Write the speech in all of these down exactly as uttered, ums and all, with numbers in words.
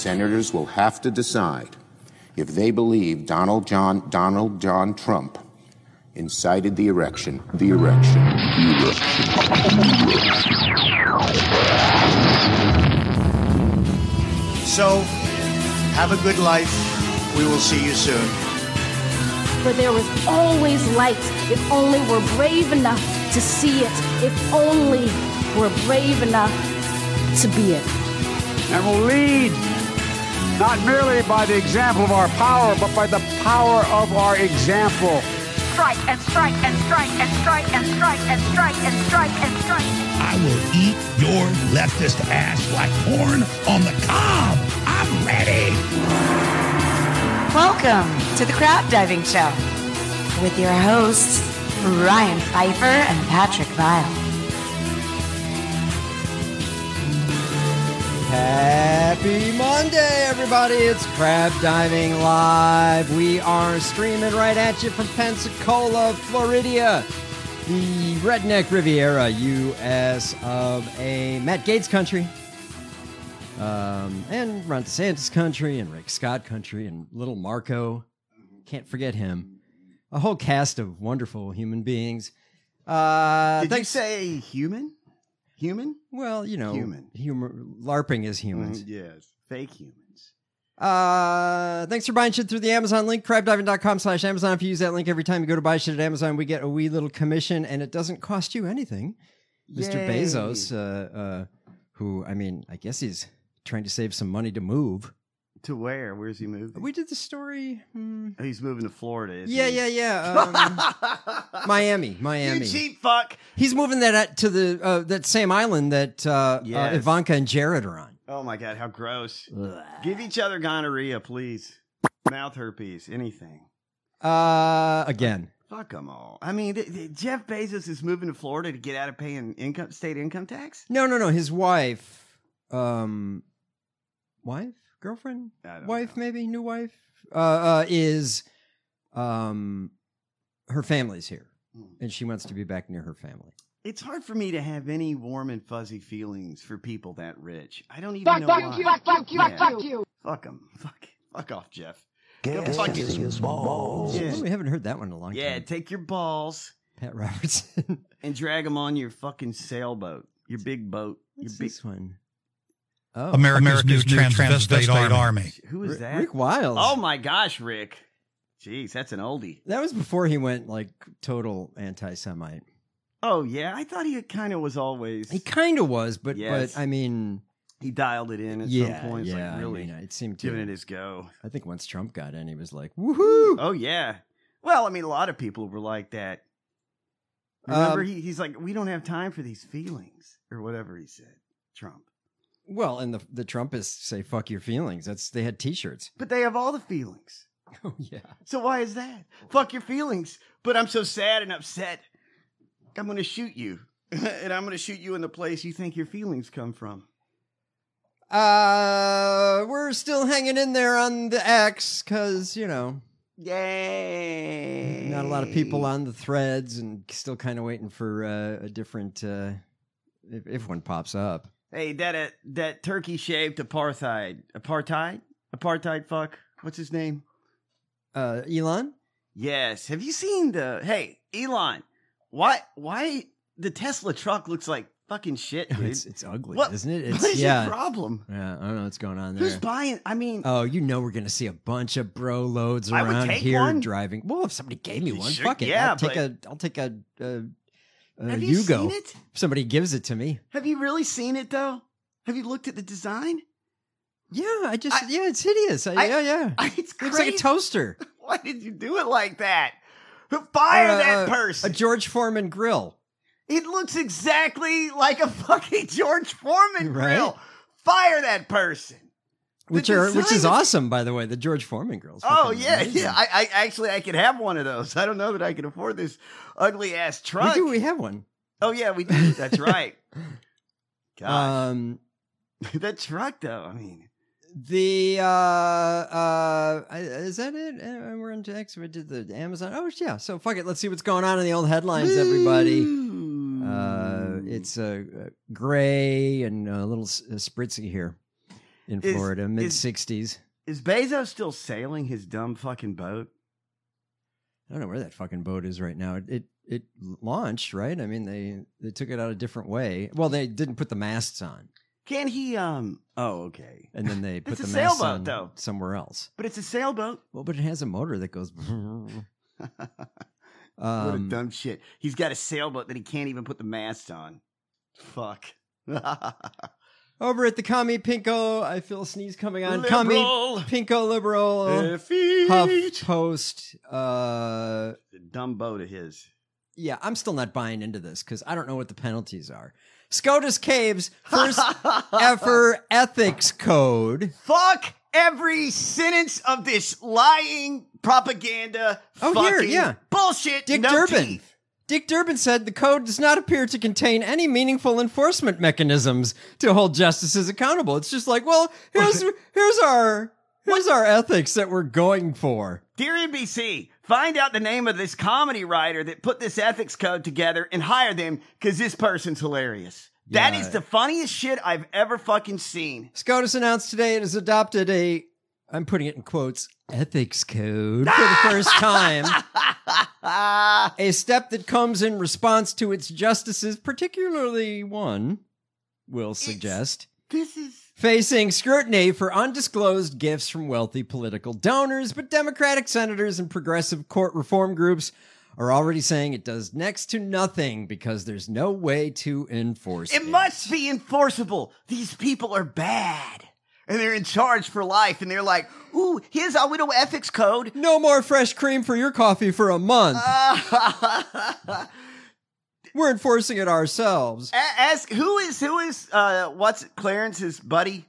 senators will have to decide if they believe Donald John Donald John Trump incited the erection, the erection, the erection. So, have a good life. We will see you soon. For there is always light if only we're brave enough to see it, if only we're brave enough to be it. And will lead not merely by the example of our power, but by the power of our example. Strike and strike and strike and strike and strike and strike and strike and strike. I will eat your leftist ass like corn on the cob. I'm ready. Welcome to the Crab Diving Show with your hosts, Ryan Pfeiffer and Patrick Vile. Happy Monday, everybody. It's Crab Diving Live. We are streaming right at you from Pensacola, Florida, the Redneck Riviera, U S of A. Matt Gaetz country, um, and Ron DeSantis country, and Rick Scott country, and little Marco. Can't forget him. A whole cast of wonderful human beings. Uh, Did thanks- you say human? Human? Well, you know, Human. humor, LARPing is humans. Mm, yes, fake humans. Uh, thanks for buying shit through the Amazon link, crabdiving.com slash Amazon. If you use that link every time you go to buy shit at Amazon, we get a wee little commission, and it doesn't cost you anything. Mister Yay. Bezos, uh, uh, who, I mean, I guess he's trying to save some money to move. To where? Where's he moving? We did the story. Hmm. Oh, he's moving to Florida, isn't Yeah, he? yeah, yeah. Um, Miami, Miami. You cheap fuck. He's moving that at, to the uh, that same island that uh, Yes. uh, Ivanka and Jared are on. Oh my God, how gross. Give each other gonorrhea, please. Mouth herpes, anything. Uh, again. Fuck them all. I mean, th- th- Jeff Bezos is moving to Florida to get out of paying income, state income tax? No, no, no. His wife, um, wife, girlfriend, I don't wife, know. maybe new wife, uh, uh, is, um, her family's here, Hmm. and she wants to be back near her family. It's hard for me to have any warm and fuzzy feelings for people that rich. I don't even Fuck, know fuck why. you, fuck, fuck you, Yeah. fuck you. Fuck them. Fuck, fuck off, Jeff. Get fuck his his balls. Yeah. Oh, we haven't heard that one in a long Yeah, time. take your balls Pat Robertson. and drag them on your fucking sailboat, your big boat, your What's big. this one? Oh, America's, America's new transvestite, army. army. Who is Rick, that? Rick Wiles. Oh my gosh, Rick! Jeez, that's an oldie. That was before he went like total anti-Semite. Oh yeah, I thought he kind of was always. He kind of was, but Yes. but I mean, He dialed it in at yeah, some point. It's yeah. like really I mean, it seemed to. giving it his go. I think once Trump got in, he was like, "Woohoo!" Oh yeah. Well, I mean, a lot of people were like that. Remember, Um, he, he's like, we don't have time for these feelings, or whatever he said. Trump. Well, and the the Trumpists say "fuck your feelings." That's they had T-shirts. But they have all the feelings. Oh yeah. So why is that? Fuck your feelings. But I'm so sad and upset. I'm going to shoot you. And I'm going to shoot you in the place you think your feelings come from. Uh, we're still hanging in there on the X because you know Yay. not a lot of people on the threads, and still kind of waiting for uh, a different uh, if, if one pops up. Hey, that uh, that turkey shaped apartheid. Apartheid? Apartheid fuck. What's his name? Uh, Elon. Yes. Have you seen the Hey, Elon. Why why the Tesla truck looks like fucking shit, dude? It's it's ugly, What- isn't it? It's what is yeah. your problem? Yeah, I don't know what's going on there. Who's buying? I mean, Oh, you know we're gonna see a bunch of bro loads I would around take here one. driving. Well, if somebody gave me one, Sure, fuck it. yeah, I'll take but- a. I'll take a. a, a have you Yugo. seen it? If somebody gives it to me. Have you really seen it though? Have you looked at the design? Yeah, I just. I- yeah, it's hideous. I, I- yeah, yeah. I- It's Looks like a crazy. toaster. Why did you do it like that? Fire Uh, that uh, person. A George Foreman grill. It looks exactly like a fucking George Foreman Right? grill. Fire that person. The Which are which design is awesome, by the way. The George Foreman grills. Oh Fucking yeah, amazing. yeah. I, I actually I could have one of those. I don't know that I can afford this ugly ass we truck. do. We have one. Oh yeah, we do. That's right. Gosh, Um, that truck though. I mean, the uh, uh, is that it? Uh, We're into X. We did the Amazon. Oh yeah. So fuck it. Let's see what's going on in the old headlines, everybody. Uh, it's uh, gray and a little s- uh, spritzy here. in Is- Florida, mid is- sixties. Is Bezos still sailing his dumb fucking boat? I don't know where that fucking boat is right now. It, it it launched, right? I mean, they they took it out a different way. Well, they didn't put the masts on, Can he? Um. Oh, okay. and then they put It's the a masts sailboat, on though. somewhere else. But it's a sailboat. Well, but it has a motor that goes. What a um, dumb shit. He's got a sailboat that he can't even put the mast on. Fuck. over at the Commie Pinko, I feel a sneeze coming on. Liberal. Commie Pinko Liberal Effete. HuffPost. Uh, Dumb boat of his. yeah, I'm still not buying into this because I don't know what the penalties are. SCOTUS Caves first ever ethics code. Fuck every sentence of this lying propaganda. Oh, fucking here, yeah. bullshit. Dick no Durbin. teeth. Dick Durbin said the code does not appear to contain any meaningful enforcement mechanisms to hold justices accountable. It's just like, well, here's here's our here's our ethics that we're going for. Dear N B C, find out the name of this comedy writer that put this ethics code together and hire them because this person's hilarious. That Yeah. is the funniest shit I've ever fucking seen. SCOTUS announced today it has adopted a, I'm putting it in quotes, ethics code for the first time. A step that comes in response to its justices, particularly one, will suggest, This is... facing scrutiny for undisclosed gifts from wealthy political donors, but Democratic senators and progressive court reform groups are already saying it does next to nothing because there's no way to enforce it. It must be enforceable. These people are bad. And they're in charge for life. And they're like, ooh, here's our widow ethics code. No more fresh cream for your coffee for a month. We're enforcing it ourselves. A- Ask, who is, who is, uh, what's Clarence's buddy?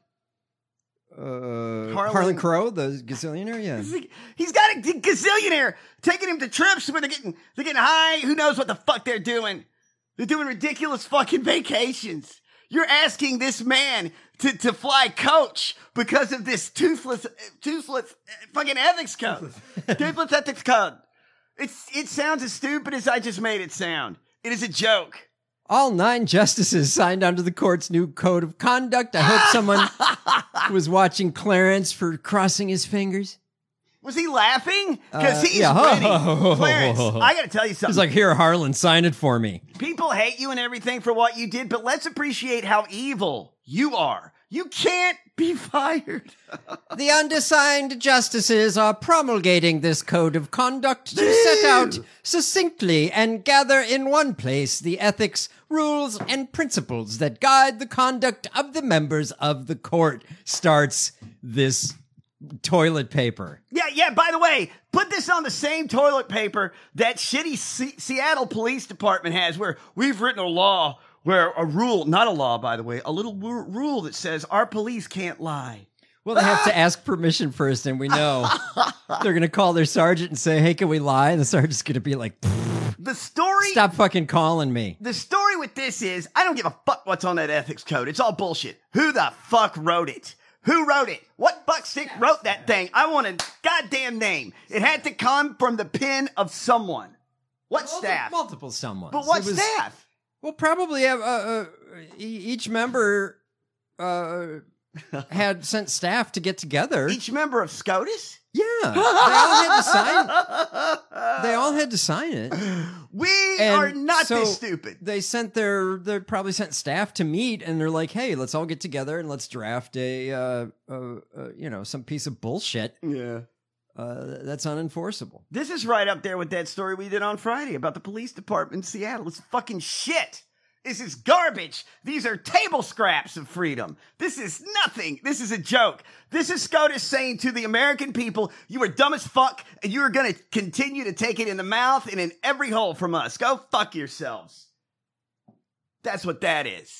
Uh, Harlan- Harlan Crow, the gazillionaire, yeah. He's got a g- gazillionaire taking him to trips where they're getting, they're getting high. Who knows what the fuck they're doing? They're doing ridiculous fucking vacations. You're asking this man to, to fly coach because of this toothless, toothless uh, fucking ethics code. Toothless ethics code. It's, it sounds as stupid as I just made it sound. It is a joke. All nine justices signed onto the court's new code of conduct. I hope someone was watching Clarence for crossing his fingers. Was he laughing? Because Uh, he's yeah. ready. Clarence, I got to tell you something. He's like, here, Harlan, sign it for me. People hate you and everything for what you did, but let's appreciate how evil you are. You can't be fired. The undersigned justices are promulgating this code of conduct to set out succinctly and gather in one place the ethics, rules, and principles that guide the conduct of the members of the court. Starts this toilet paper. Yeah, yeah, by the way, put this on the same toilet paper that shitty C- Seattle Police Department has, where we've written a law, where a rule, not a law, by the way, a little w- rule that says our police can't lie. Well, they have to ask permission first, and we know they're going to call their sergeant and say, hey, can we lie? And the sergeant's going to be like, The story... stop fucking calling me. The story with this is, I don't give a fuck what's on that ethics code. It's all bullshit. Who the fuck wrote it? Who wrote it? What fuckstick wrote that thing? I want a goddamn name. It had to come from the pen of someone. What staff? Multiple someones. But what It was- staff? Well, probably have, uh, uh, e- each member uh, had sent staff to get together. Each member of SCOTUS? Yeah. They all had to sign They all had to sign it. We And are not so this stupid. They sent their, they probably sent staff to meet, and they're like, hey, let's all get together and let's draft a, uh, uh, uh, you know, some piece of bullshit. Yeah. Uh, that's unenforceable. This is right up there with that story we did on Friday about the police department in Seattle. It's fucking shit. This is garbage. These are table scraps of freedom. This is nothing. This is a joke. This is SCOTUS saying to the American people, you are dumb as fuck, and you are going to continue to take it in the mouth and in every hole from us. Go fuck yourselves. That's what that is.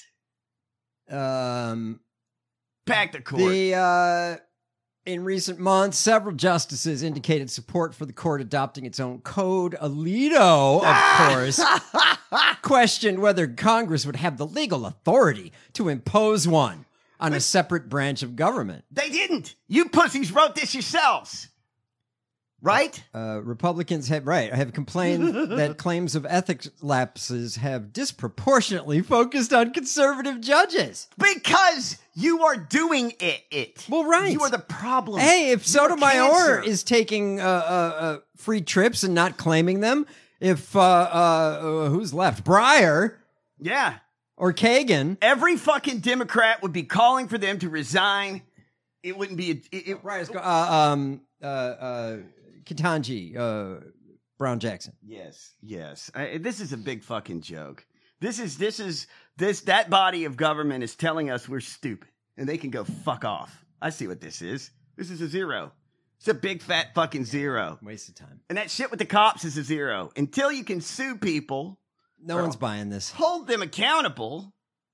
Um, Back to court. The, uh, in recent months, several justices indicated support for the court adopting its own code. Alito, of course, questioned whether Congress would have the legal authority to impose one on a separate branch of government. They didn't. You pussies wrote this yourselves. Right? Uh, Republicans have, right, have complained that claims of ethics lapses have disproportionately focused on conservative judges. Because You are doing it. It. Well, right. You are the problem. Hey, if You are Sotomayor cancer. is taking uh, uh, uh, free trips and not claiming them, if uh, uh, uh, who's left? Breyer Yeah. or Kagan? Every fucking Democrat would be calling for them to resign. It wouldn't be. A, it, it, Breyer's go- uh, um, uh, uh, Ketanji, uh, Brown Jackson. Yes, yes. I, this is a big fucking joke. This is this is this that body of government is telling us we're stupid and they can go fuck off. I see what this is. This is a zero. It's a big fat fucking zero. Waste of time. And that shit with the cops is a zero. Until you can sue people, No one's buying this. hold them accountable.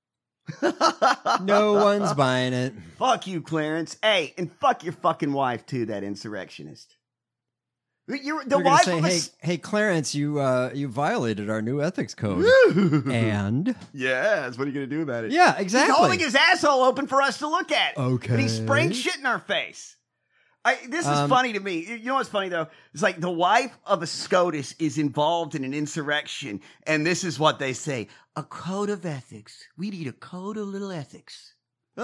No one's buying it. Fuck you, Clarence. Hey, and fuck your fucking wife too, that insurrectionist. You're the They're gonna wife say, of a "Hey, s- hey, Clarence, you uh, you violated our new ethics code." And yes, what are you gonna do about it? yeah, exactly. He's holding his asshole open for us to look at. Okay. And he's spraying shit in our face. I, this is Um, funny to me. You know what's funny though? It's like the wife of a SCOTUS is involved in an insurrection, and this is what they say: a code of ethics. We need a code of little ethics.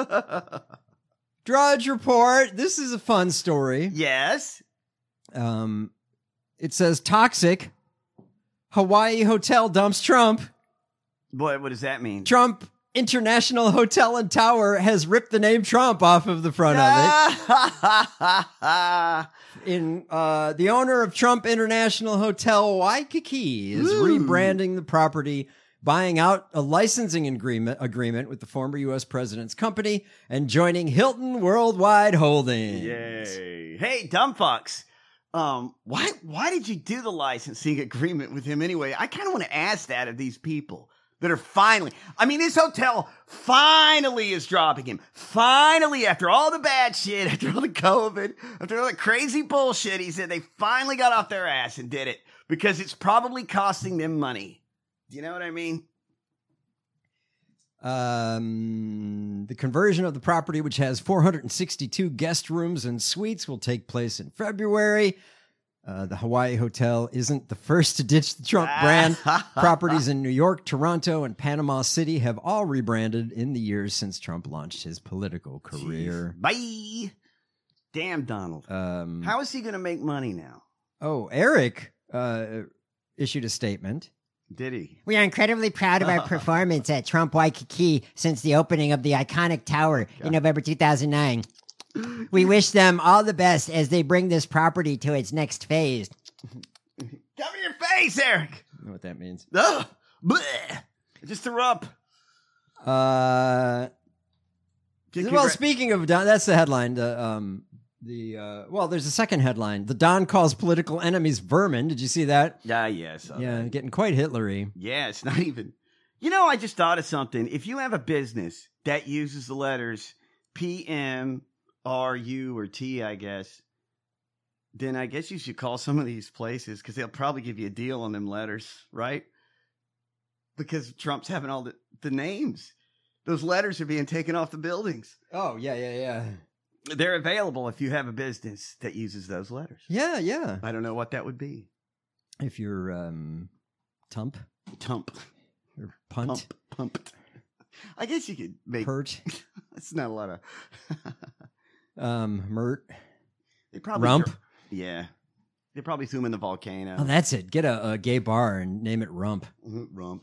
Drudge Report. This is a fun story. Yes. Um, it says toxic. Hawaii hotel dumps Trump. Boy, what does that mean? Trump International Hotel and Tower has ripped the name Trump off of the front of it. In uh, the owner of Trump International Hotel Waikiki is Ooh. rebranding the property, buying out a licensing agreement agreement with the former U S president's company, and joining Hilton Worldwide Holdings. Yay! Hey, dumb fucks. Um, why why did you do the licensing agreement with him anyway? I kind of want to ask that of these people that are finally. I mean, this hotel finally is dropping him. Finally, after all the bad shit, after all the COVID, after all the crazy bullshit, he said they finally got off their ass and did it because it's probably costing them money. Do you know what I mean? Um, the conversion of the property, which has four hundred sixty-two guest rooms and suites, will take place in February. Uh, the Hawaii Hotel isn't the first to ditch the Trump brand. Properties in New York, Toronto, and Panama City have all rebranded in the years since Trump launched his political career. Jeez. Bye. Damn, Donald. Um, How is he going to make money now? oh, Eric uh, issued a statement. Did he? We are incredibly proud of our performance at Trump Waikiki since the opening of the iconic tower in November two thousand nine. We wish them all the best as they bring this property to its next phase. Cover your face, Eric. I don't know what that means. Ugh. Blech. I just threw up. Uh, Congra- well, speaking of Don, that's the headline. The um, the uh, well, there's a second headline. The Don calls political enemies vermin. Did you see that? Ah, yes. Yeah, getting quite Hitlery. Yeah, it's not even. You know, I just thought of something. If you have a business that uses the letters P, M, R, U, or T, I guess, then I guess you should call some of these places because they'll probably give you a deal on them letters, right? Because Trump's having all the, the names. Those letters are being taken off the buildings. Oh yeah, yeah, yeah, They're available if you have a business that uses those letters. yeah, yeah. I don't know what that would be. If you're um, Tump Tump. or Punt, Pump. Pumped. I guess you could make. Pert, It's not a lot of. um, Mert. They probably Rump. threw- yeah. They probably threw him in the volcano. Oh, that's it. Get a, a gay bar and name it Rump. Mhm, Rump.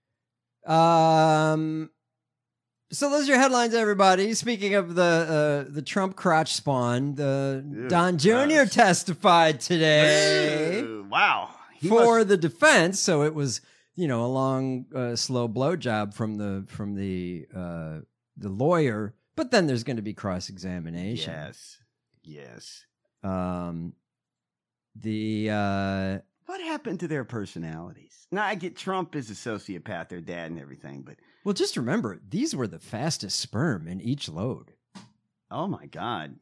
Um. So those are your headlines, everybody. Speaking of the uh, the Trump crotch spawn, the Ew, Don Junior gross. testified today Ew, wow. He for must- the defense. So it was, you know, a long, uh, slow blowjob from the from the uh, the lawyer. But then there's going to be cross examination. Yes. Yes. Um. The uh, What happened to their personalities? Now, I get Trump is a sociopath, their dad and everything, but well, just remember these were the fastest sperm in each load. oh my God.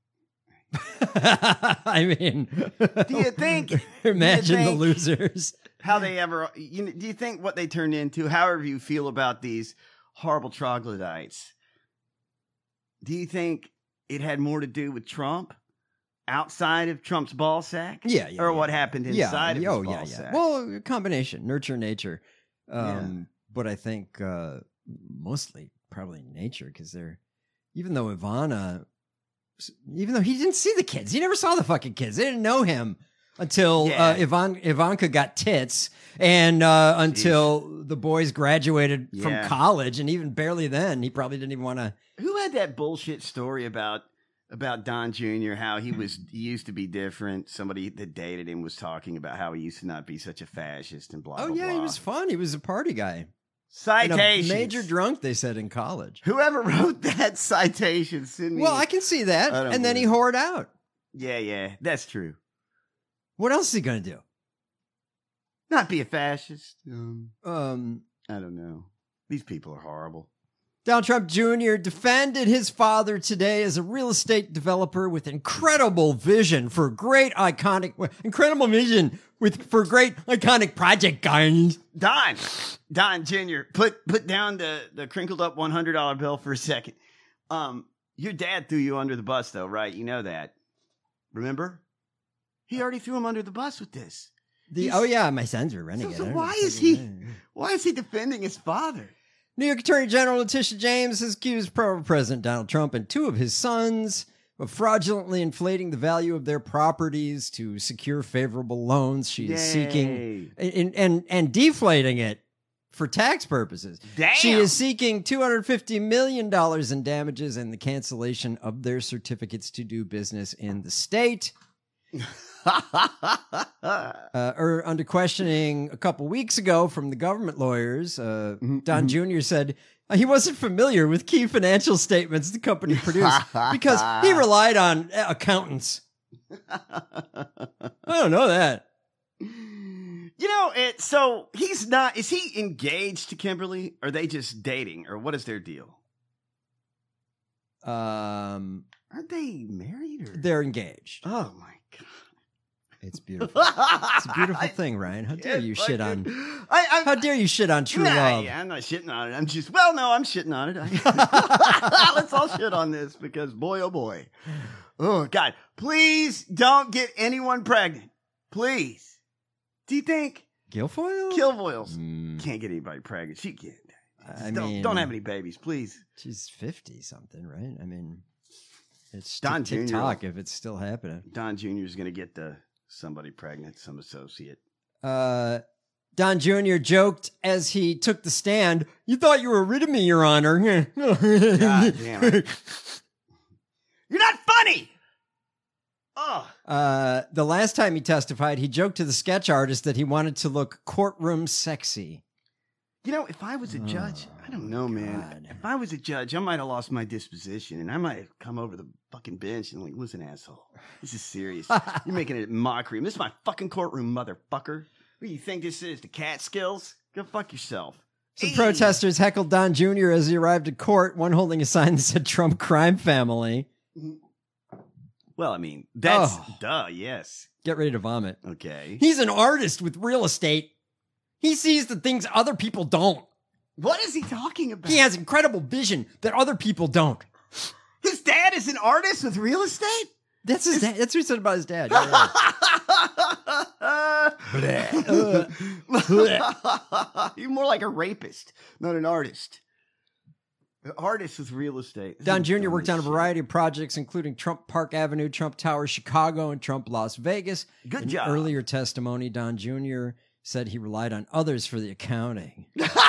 I mean, Do you think? imagine do you the think losers. how they ever? You know, do you think what they turned into? However you feel about these horrible troglodytes, do you think it had more to do with Trump outside of Trump's ball sack? Yeah, yeah, or yeah. what happened inside of yeah, his oh, ball yeah, yeah. sack? Well, a combination, nurture, nature. Um, Yeah. But I think uh, mostly probably nature because they're even though Ivana, even though he didn't see the kids, he never saw the fucking kids. They didn't know him until Yeah. uh, Ivan, Ivanka got tits, and uh, until the boys graduated from Yeah. college, and even barely then, he probably didn't even want to. Who had that bullshit story about about Don Junior, how he was he used to be different? Somebody that dated him was talking about how he used to not be such a fascist and blah, Oh blah, yeah, blah. he was fun. He was a party guy. Citations. And a major drunk, they said, in college. Whoever wrote that citation, send me. Well, I can see that. I don't And then he believe whored out. Yeah, yeah, that's true. What else is he going to do? Not be a fascist. Um, Um, I don't know. These people are horrible. Donald Trump Junior defended his father today as a real estate developer with incredible vision for great iconic, incredible vision with for great iconic project guys. Don, Don Junior, put put down the the crinkled up one hundred dollar bill for a second. Um, your dad threw you under the bus, though, right? You know that. Remember? He already threw him under the bus with this. The He's- oh yeah, my sons are renegade. So, so I don't why know. is he why is he defending his father? New York Attorney General Letitia James has accused former President Donald Trump and two of his sons of fraudulently inflating the value of their properties to secure favorable loans. She is seeking and, and and deflating it for tax purposes. Damn. She is seeking two hundred fifty million dollars in damages and the cancellation of their certificates to do business in the state. Uh, or under questioning a couple weeks ago from the government lawyers, uh, Don Junior said uh, he wasn't familiar with key financial statements the company produced because he relied on uh, accountants. I don't know that. You know, it. So he's not. Is he engaged to Kimberly? Or are they just dating? Or what is their deal? Um, Aren't they married? Or? they're engaged. Oh my god, it's beautiful. It's a beautiful thing, Ryan. How dare you shit on? I, I'm, How dare you shit on true Nah, love? Yeah, I'm not shitting on it. I'm just. Well, no, I'm shitting on it. I, let's all shit on this because boy, oh boy, oh god, please don't get anyone pregnant. Please. Do you think Guilfoyle? Kilfoyles Mm, can't get anybody pregnant? She can't. I don't, mean, don't have any babies, please. She's fifty something, right? I mean, it's Don Don Junior TikTok if it's still happening. Don Junior is going to get the somebody pregnant, some associate. Uh, Don Junior joked as he took the stand. You thought you were rid of me, Your Honor. God damn it. You're not funny. Oh. Uh, the last time he testified, he joked to the sketch artist that he wanted to look courtroom sexy. You know, if I was a judge, Oh, I don't know, man. God. If I was a judge, I might have lost my disposition and I might have come over the fucking bench and like, listen, asshole, this is serious. You're making it a mockery. This is my fucking courtroom, motherfucker. What do you think this is? The Catskills? Go fuck yourself. Some Hey. protesters heckled Don Junior as he arrived at court, one holding a sign that said Trump crime family. Well, I mean, that's Oh. duh, yes. Get ready to vomit. Okay. He's an artist with real estate. He sees the things other people don't. What is he talking about? He has incredible vision that other people don't. His dad is an artist with real estate? That's his dad. That's what he said about his dad. Yeah, yeah. You're more like a rapist, not an artist. An artist with real estate. This Don is Junior dumb worked as on a shit. variety of projects, including Trump Park Avenue, Trump Tower, Chicago, and Trump Las Vegas. Good In job. earlier testimony, Don Junior said he relied on others for the accounting.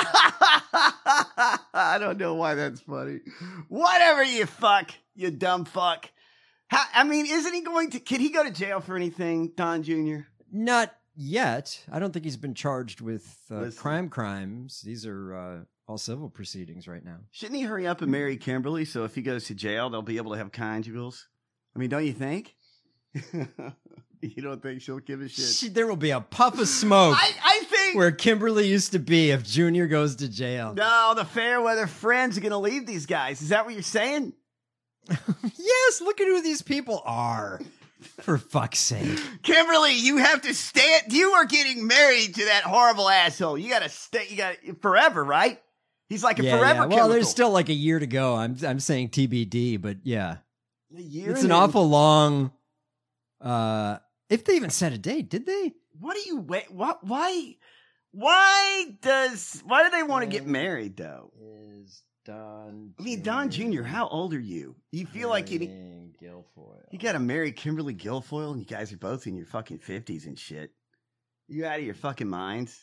I don't know why that's funny. Whatever, you fuck, you dumb fuck. How, I mean, isn't he going to? Can he go to jail for anything, Don Junior? Not yet. I don't think he's been charged with uh, Listen. crime crimes. These are uh, all civil proceedings right now. Shouldn't he hurry up and marry Kimberly so if he goes to jail, they'll be able to have conjugals? I mean, don't you think? You don't think she'll give a shit? She, there will be a puff of smoke I, I think. where Kimberly used to be if Junior goes to jail. No, the Fairweather Friends are going to leave these guys. Is that what you're saying? Yes, look at who these people are. For fuck's sake. Kimberly, you have to stand. You are getting married to that horrible asshole. You got to stay. You got forever, right? He's like a Yeah, forever yeah. Well, chemical. there's still like a year to go. I'm I'm saying T B D, but yeah. A year It's and an then- awful long uh if they even set a date, did they? What do you wait? What? Why? Why does? Why do they want to get married though? Is Don. I mean, Don Junior, how old are you? You feel like you Guilfoyle. you got to marry Kimberly Guilfoyle, and you guys are both in your fucking fifties and shit. You out of your fucking minds?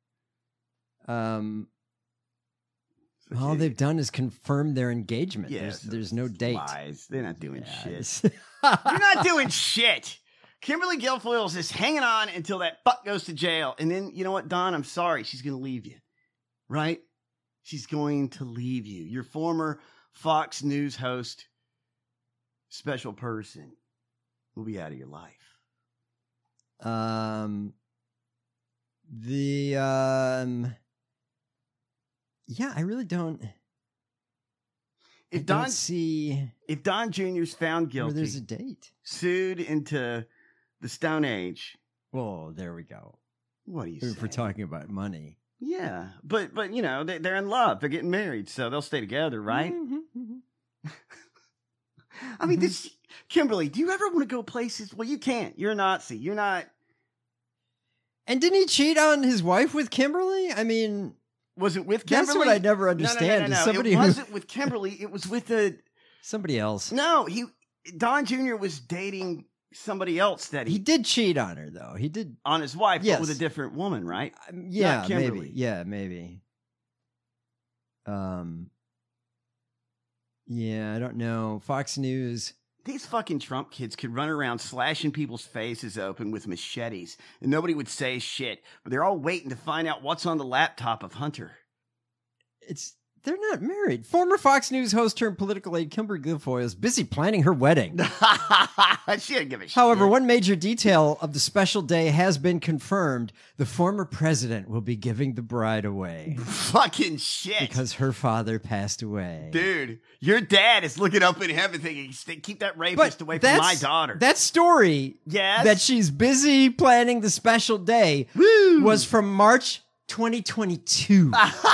Um, all they've done is confirm their engagement. Yeah, there's, so there's no date. Lies. They're not doing Yeah, shit. You're not doing shit. Kimberly Guilfoyle's just hanging on until that fuck goes to jail. And then, you know what, Don? I'm sorry. She's going to leave you. Right? She's going to leave you. Your former Fox News host, special person, will be out of your life. Um, the, um, yeah, I really don't. If I Don don't see if Don Junior's found guilty, where there's a date. sued into the Stone Age. Well, there we go. What do you If we're say? talking about money. Yeah, but but you know they, they're in love. They're getting married, so they'll stay together, right? Mm-hmm, I mean, this Kimberly. Do you ever want to go places? Well, you can't. You're a Nazi. You're not. And didn't he cheat on his wife with Kimberly? I mean, Was it with Kimberly? that's what I never No, understand. No, no, no, is no. somebody It who wasn't with Kimberly. It was with the somebody else. no. He Don Junior was dating somebody else that he, He did cheat on her, though. He did. on his wife, Yes. but with a different woman, right? Um, yeah, Kimberly. maybe. Yeah, maybe. Um. Yeah, I don't know. Fox News. These fucking Trump kids could run around slashing people's faces open with machetes, and nobody would say shit. But they're all waiting to find out what's on the laptop of Hunter. It's they're not married. Former Fox News host turned political aide Kimberly Guilfoyle is busy planning her wedding. She didn't give a shit. However, one major detail of the special day has been confirmed. The former president will be giving the bride away Fucking shit. because her father passed away. Dude, your dad is looking up in heaven thinking, "Stay- keep that rapist away from my daughter." That story Yes? that she's busy planning the special day was from March twenty twenty-two.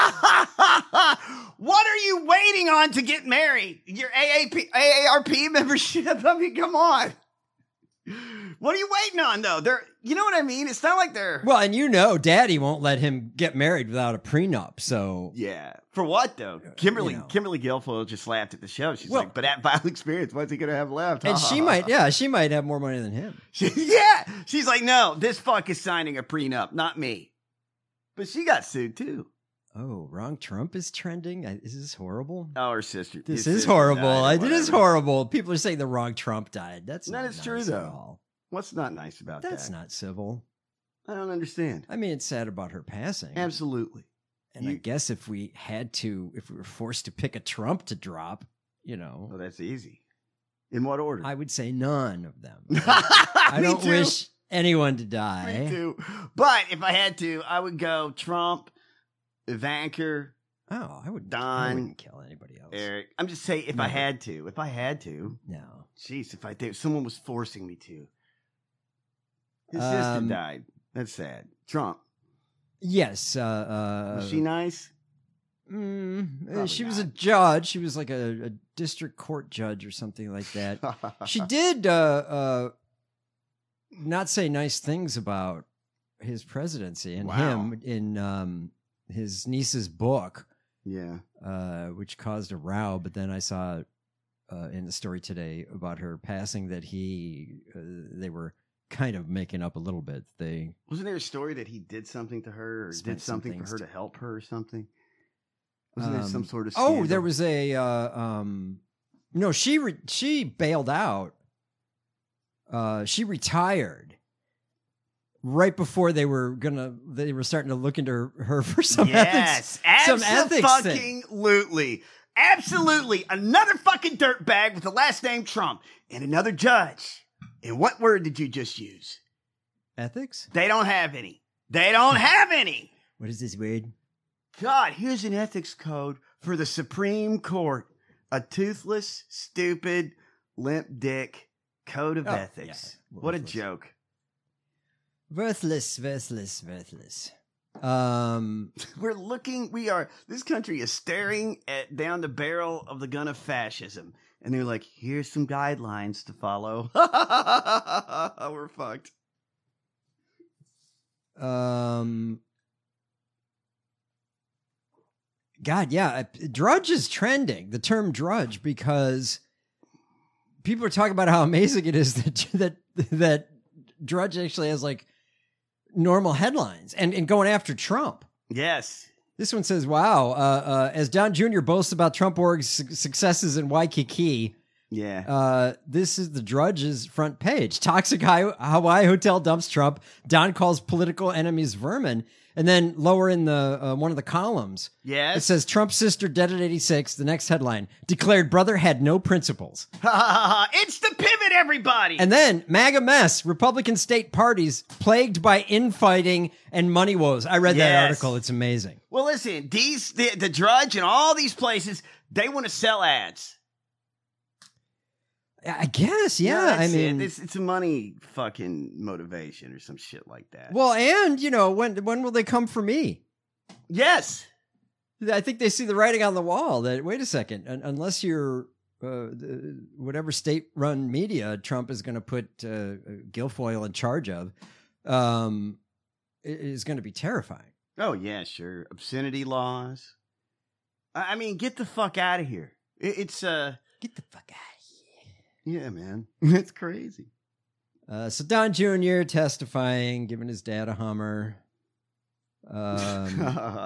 What are you waiting on to get married? Your A A P, A A R P membership? I mean, come on. What are you waiting on, though? They're, you know what I mean? It's not like they're... Well, and you know, Daddy won't let him get married without a prenup, so... Yeah. For what, though? Kimberly you know. Kimberly Guilfoyle just laughed at the show. She's Well- like, but at Vile Experience, what's he going to have left? And she might, yeah, she might have more money than him. She- yeah. She's like, no, this fuck is signing a prenup, not me. But she got sued, too. Oh, wrong Trump is trending? I- Is this horrible? Oh, her sister. This his is sister horrible. died or It is whatever. horrible. People are saying the wrong Trump died. That's That not is true, nice though. at all. What's not nice about That's that? not civil. I don't understand. I mean, it's sad about her passing. Absolutely. And I You- guess if we had to, if we were forced to pick a Trump to drop, you know, Well, that's easy. In what order? I would say none of them. I Me don't too. wish anyone to Me die. too. But if I had to, I would go Trump, Ivanka, Oh, I would. I Don, wouldn't kill anybody else. Eric. I'm just saying, if I Never. had to, if I had to, No. jeez, if I did, if someone was forcing me to. His Um, sister died. That's sad. Trump. Yes. Uh, uh, Was she nice? Mm, uh, Probably she was a not. judge. She was like a, a district court judge or something like that. She did uh, uh, not say nice things about his presidency and Wow. him in um, his niece's book, Yeah. uh, which caused a row. But then I saw uh, in the story today about her passing that he uh, they were kind of making up a little bit. They Wasn't there a story that he did something to her or Spent did some something for things her to- to help her or something? Wasn't there some Um, sort of oh, scandal? there was a uh, um, no. She re- she bailed out. Uh, she retired right before they were gonna. They were starting to look into her, her for some yes, ethics, some ethics thing. absolutely, absolutely. Another fucking dirtbag with the last name Trump and another judge. And what word did you just use? Ethics? They don't have any. They don't have any. What is this word? God, here's an ethics code for the Supreme Court. A toothless, stupid, limp dick code of Oh, ethics. yeah. What a Worthless. joke. Worthless, worthless, worthless. Um, We're looking, we are, this country is staring at down the barrel of the gun of fascism. And they're like, here's some guidelines to follow. We're fucked. um, God, yeah, drudge is trending. The term drudge, because people are talking about how amazing it is that that that drudge actually has like normal headlines and, and going after Trump. Yes. This one says, wow, uh, uh, as Don Junior boasts about Trump org's su- successes in Waikiki, yeah, uh, this is the Drudge's front page. Toxic Hi- Hawaii hotel dumps Trump. Don calls political enemies vermin. And then lower in the uh, one of the columns, yes, it says Trump's sister dead at eighty-six. The next headline, declared brother had no principles. It's the pivot, everybody. And then MAGA mess, Republican state parties plagued by infighting and money woes. I read that Yes. article. It's amazing. Well, listen, these the, the Drudge and all these places, they want to sell ads. I guess, yeah. No, that's I mean, it. It's, it's a money fucking motivation or some shit like that. well, and you know, when when will they come for me? Yes. I think they see the writing on the wall that, wait a second, un- unless you're uh, the, whatever state-run media Trump is going to put uh, Guilfoyle in charge of, um, it is going to be terrifying. Oh, yeah, sure. Obscenity laws. I I mean, get the fuck out of here. It, it's, uh... Get the fuck out. Yeah, man. It's crazy. Uh, so Don Junior testifying, giving his dad a Hummer. Um,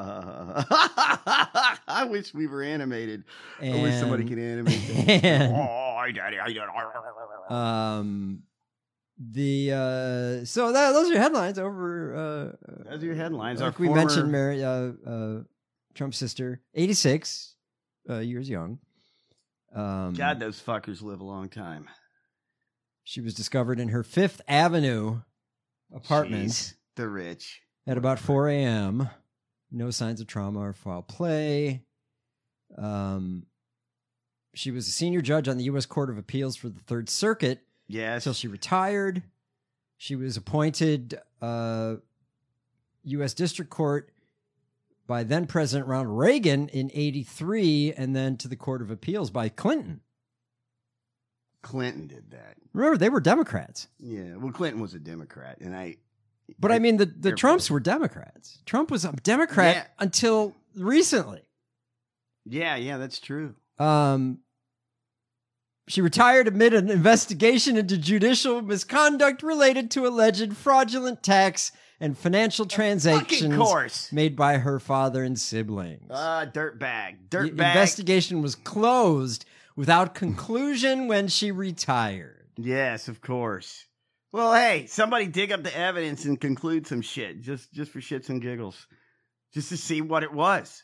I wish we were animated. I wish and- somebody could animate that. and- Oh, hi, daddy. How you doing? um, the uh, so that, those are headlines over. Uh, Those are your headlines. Like Our we former- mentioned, Mary, uh, uh, Trump's sister, eighty-six uh, years young. Um, God, those fuckers live a long time. She was discovered in her Fifth Avenue apartment Jeez, the rich. at about four a.m. No signs of trauma or foul play. Um, she was a senior judge on the U S Court of Appeals for the Third Circuit Yes. until she retired. She was appointed uh, U S District Court by then President Ronald Reagan in eighty-three, and then to the Court of Appeals by Clinton. Clinton did that. Remember, they were Democrats. Yeah. Well, Clinton was a Democrat, and I. But I mean, the, the They're Trumps were Democrats. Trump was a Democrat Yeah. until recently. Yeah, yeah, that's true. Um, she retired amid an investigation into judicial misconduct related to alleged fraudulent tax and financial transactions course. made by her father and siblings. Uh, dirtbag. The Dirtbag. investigation was closed without conclusion when she retired. Yes, of course. Well, hey, somebody dig up the evidence and conclude some shit, just just for shits and giggles, just to see what it was.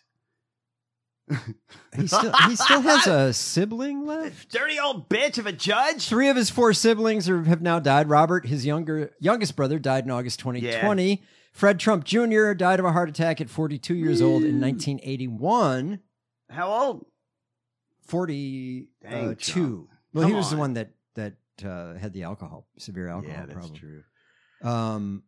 He still, he still has a sibling left. Dirty old bitch of a judge. Three of his four siblings are, have now died. Robert, his younger youngest brother, died in August twenty twenty. Yeah. Fred Trump Junior died of a heart attack at forty-two years old in nineteen eighty-one. How old? forty-two. Dang, Well, Come he was the on. one that that uh, had the alcohol, severe alcohol Yeah, that's problem. true. Um,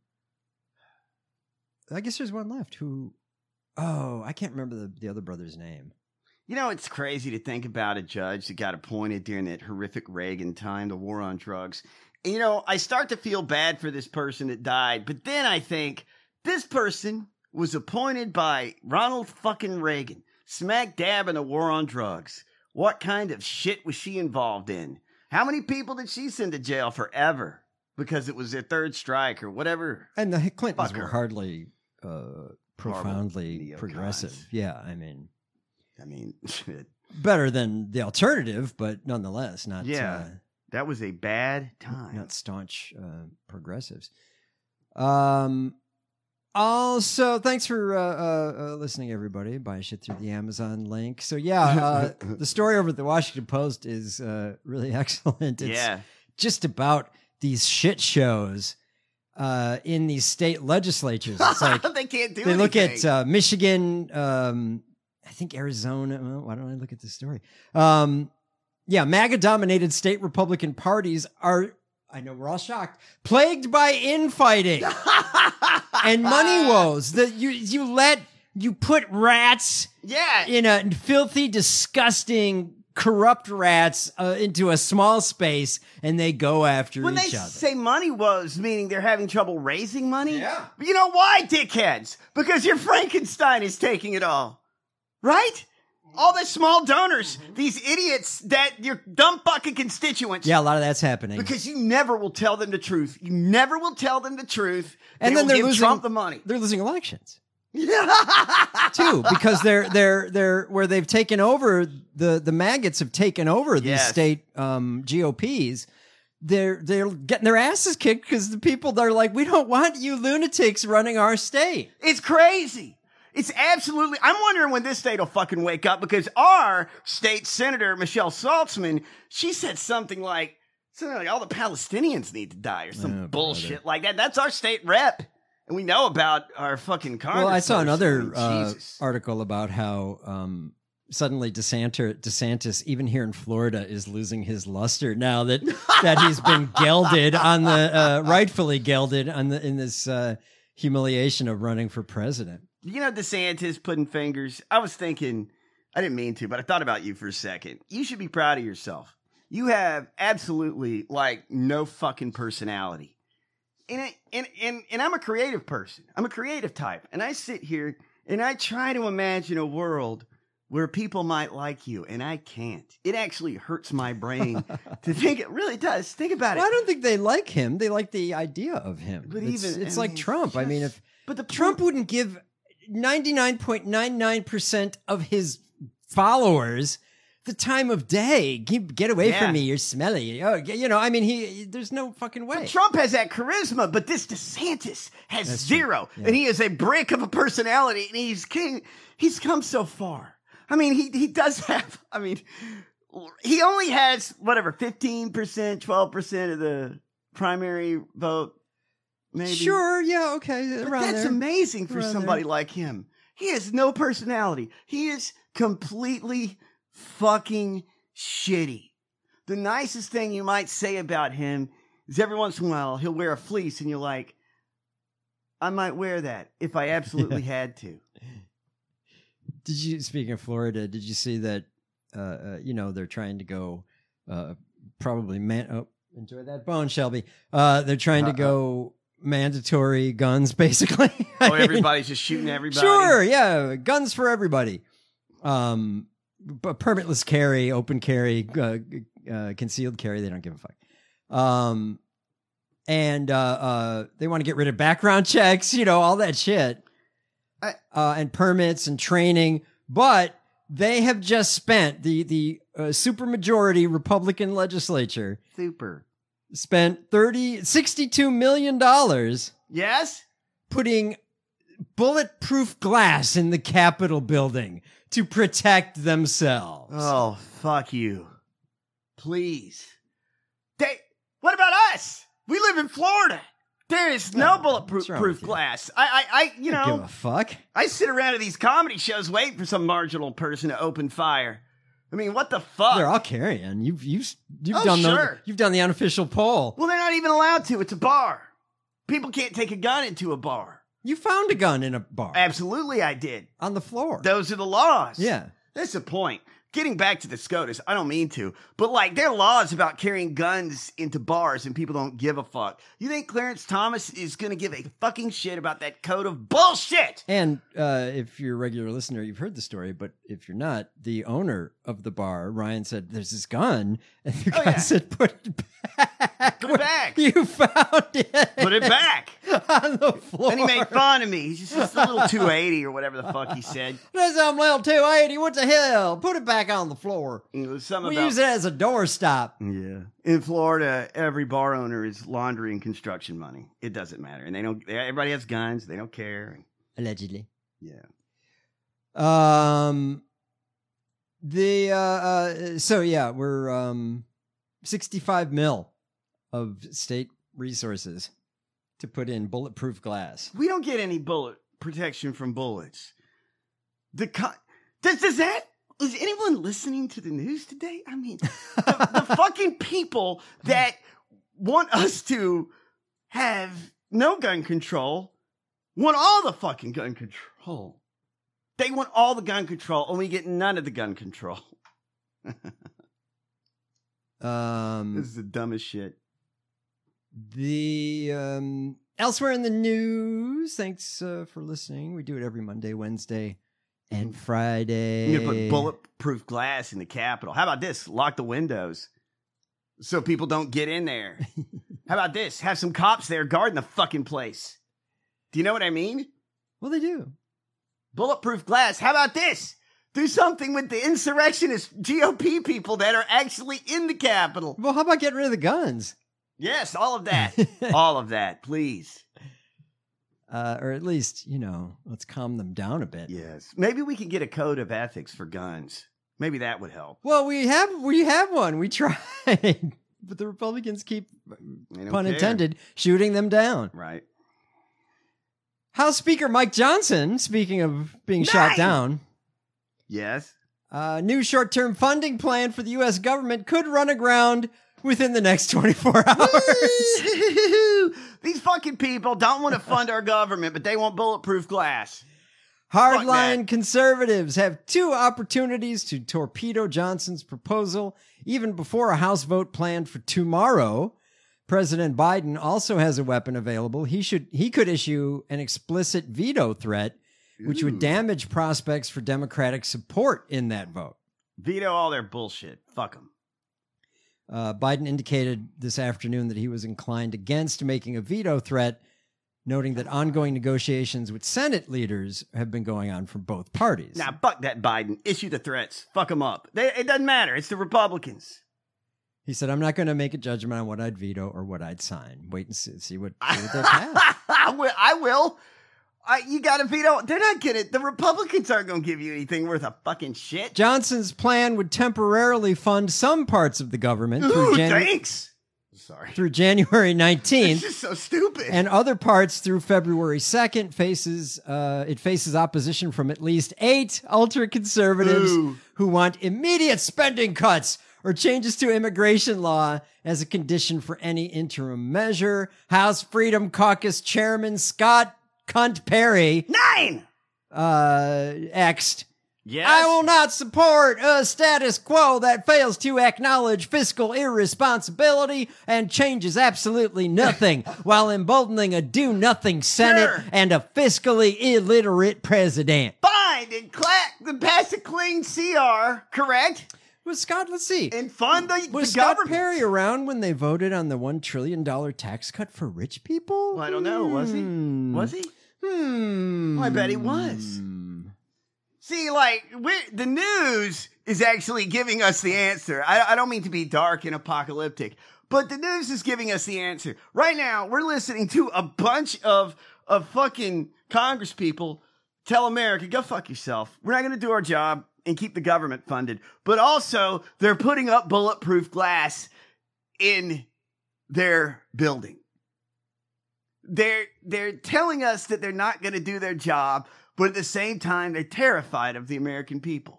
I guess there's one left who. Oh, I can't remember the, the other brother's name. You know, it's crazy to think about a judge that got appointed during that horrific Reagan time, the war on drugs. You know, I start to feel bad for this person that died, but then I think this person was appointed by Ronald fucking Reagan, smack dab in the war on drugs. What kind of shit was she involved in? How many people did she send to jail forever because it was their third strike or whatever? And the Clintons Fuck were her. hardly uh, profoundly neocons. progressive. Yeah, I mean, I mean, shit. better than the alternative, but nonetheless, not Yeah. uh, That was a bad time. not staunch uh, progressives. Um. Also, thanks for uh, uh, uh, listening, everybody. Buy shit through the Amazon link. So yeah, uh, the story over at the Washington Post is uh, really excellent. It's Yeah. just about these shit shows uh, in these state legislatures. It's like they can't do they look at anything. uh, Michigan, um, I think Arizona. Well, why don't I look at this story? Um, yeah, MAGA-dominated state Republican parties are, I know we're all shocked, plagued by infighting and money woes. That you you let you put rats, yeah, in a filthy, disgusting, corrupt rats uh, into a small space, and they go after When each they other. say money woes, meaning they're having trouble raising money? Yeah. You know why, dickheads? Because your Frankenstein is taking it all. right? All the small donors, these idiots that your dumb fucking constituents. Yeah, a lot of that's happening. Because you never will tell them the truth. You never will tell them the truth. And They then will they're give losing Trump the money. They're losing elections. Too, because they're they're they're where they've taken over the the maggots have taken over these Yes. state um, G O Ps. They're they're getting their asses kicked because the people that are like, we don't want you lunatics running our state. It's crazy. It's absolutely. I'm wondering when this state will fucking wake up, because our state senator, Michelle Saltzman, she said something like, something like all the Palestinians need to die or some Oh, bullshit brother. like that. That's our state rep. And we know about our fucking Congress. Well, I saw another uh, Jesus. article about how um, suddenly DeSantis, DeSantis, even here in Florida, is losing his luster now that that he's been gelded on the uh, rightfully gelded on the in this uh, humiliation of running for president. You know, DeSantis putting fingers. I was thinking, I didn't mean to, but I thought about you for a second. You should be proud of yourself. You have absolutely like no fucking personality. And, I, and, and, and I'm a creative person. I'm a creative type. And I sit here and I try to imagine a world where people might like you, and I can't. It actually hurts my brain to think. It really does. Think about Well, I it. don't think they like him. They like the idea of him. But it's even- it's I like mean, Trump. I mean, just- if but the Trump wouldn't give ninety-nine point nine nine percent of his followers the time of day. Get, get away Yeah. from me. You're smelly. Oh, you know, I mean, he. There's no fucking way. But Trump has that charisma, but this DeSantis has That's true. zero, Yeah. and he is a brick of a personality, and he's king. He's come so far. I mean, he he does have. I mean, he only has whatever fifteen percent, twelve percent of the primary vote. Maybe Sure. Yeah. Okay. But Around that's there. amazing for Around somebody there. like him. He has no personality. He is completely fucking shitty. The nicest thing you might say about him is every once in a while he'll wear a fleece and you're like, I might wear that if I absolutely had to. Did you, speaking of Florida, did you see that, uh, uh, you know, they're trying to go, uh, probably, man, oh, enjoy that bone, Shelby. Uh, they're trying to Uh-uh. go mandatory guns, basically. I Oh, mean, everybody's just shooting everybody. Sure, yeah, guns for everybody. Um, but permitless carry, open carry, uh, uh, concealed carry, they don't give a fuck. Um, and, uh, uh, they want to get rid of background checks, you know, all that shit. I- uh, and permits and training, but they have just spent the the uh, supermajority Republican legislature Super. spent thirty sixty-two million dollars Yes? putting bulletproof glass in the Capitol building to protect themselves. Oh, fuck you. Please. They, what about us? We live in Florida. There is no bulletproof what's wrong proof with you? glass. I, I, I, you Don't give know, a fuck. I sit around at these comedy shows waiting for some marginal person to open fire. I mean, what the fuck? They're all carrying. You've you've you've Oh, done sure. the you've done the unofficial poll. Well, they're not even allowed to. It's a bar. People can't take a gun into a bar. You found a gun in a bar Absolutely, I did. on the floor. Those are the laws. Yeah. That's the point. Getting back to the SCOTUS, I don't mean to, but like there are laws about carrying guns into bars and people don't give a fuck. You think Clarence Thomas is going to give a fucking shit about that code of bullshit? And uh, if you're a regular listener, you've heard the story. But if you're not, the owner of the bar, Ryan, said, "There's this gun," and the Oh, guy yeah. said, "Put it back. Put it back. You found it. Put it back. on the floor." And he made fun of me. He's just, just a little two eighty or whatever the fuck he said. There's some little two eighty. What the hell? Put it back on the floor. It was something We about- use it as a doorstop. Yeah. In Florida, every bar owner is laundering construction money. It doesn't matter. And they don't, everybody has guns. They don't care. Allegedly. Yeah. Um, the uh, uh, so yeah, we're um, sixty-five mil of state resources to put in bulletproof glass. We don't get any bullet protection from bullets. The co- does, does that, is anyone listening to the news today? I mean, the, the fucking people that want us to have no gun control want all the fucking gun control. They want all the gun control, and we get none of the gun control. Um, This is the dumbest shit. the um, elsewhere in the news. Thanks uh, for listening. We do it every Monday, Wednesday, and Friday. You're going to put bulletproof glass in the Capitol. How about this? Lock the windows so people don't get in there. How about this? Have some cops there guarding the fucking place. Do you know what I mean? Well, they do. Bulletproof glass. How about this? Do something with the insurrectionist G O P people that are actually in the Capitol. Well, how about getting rid of the guns? Yes, all of that. All of that, please. Uh, or at least, you know, let's calm them down a bit. Yes. Maybe we could get a code of ethics for guns. Maybe that would help. Well, we have we have one. We tried. But the Republicans keep, pun care. intended, shooting them down. Right. House Speaker Mike Johnson, speaking of being Nine. shot down. Yes. A new short-term funding plan for the U S government could run aground within the next twenty-four hours. These fucking people don't want to fund our government, but they want bulletproof glass. Hardline conservatives have two opportunities to torpedo Johnson's proposal, even before a House vote planned for tomorrow. President Biden also has a weapon available. He should he could issue an explicit veto threat, which Ooh. would damage prospects for Democratic support in that vote. Veto all their bullshit. Fuck them. Uh, Biden indicated this afternoon that he was inclined against making a veto threat, noting that ongoing negotiations with Senate leaders have been going on from both parties. Now, fuck that Biden. Issue the threats. Fuck them up. They, it doesn't matter. It's the Republicans. He said, I'm not going to make a judgment on what I'd veto or what I'd sign. Wait and see, see what, see what they pass. I will. I will. I, you got to veto. They're not going to. The Republicans aren't going to give you anything worth a fucking shit. Johnson's plan would temporarily fund some parts of the government Ooh, through, Janu- thanks. Sorry. through January nineteenth. This is so stupid. And other parts through February second faces uh, it faces opposition from at least eight ultra-conservatives Ooh. who want immediate spending cuts or changes to immigration law as a condition for any interim measure. House Freedom Caucus Chairman Scott Cunt Perry Nine. uh, X'd, Yes. I will not support a status quo that fails to acknowledge fiscal irresponsibility and changes absolutely nothing while emboldening a do-nothing Senate Sure. and a fiscally illiterate president. Fine. And clack. The pass a clean C R. Correct. Was Scott, let's see. And fund the, Was the Scott government. Perry around when they voted on the one trillion dollars tax cut for rich people? Well, I don't know. Was he? Hmm. Was he? Hmm. Oh, I bet he was. See, like, we're, the news is actually giving us the answer. I, I don't mean to be dark and apocalyptic, but the news is giving us the answer. Right now, we're listening to a bunch of, of fucking Congress people tell America, go fuck yourself. We're not going to do our job and keep the government funded. But also, they're putting up bulletproof glass in their building. They're, they're telling us that they're not going to do their job, but at the same time, they're terrified of the American people.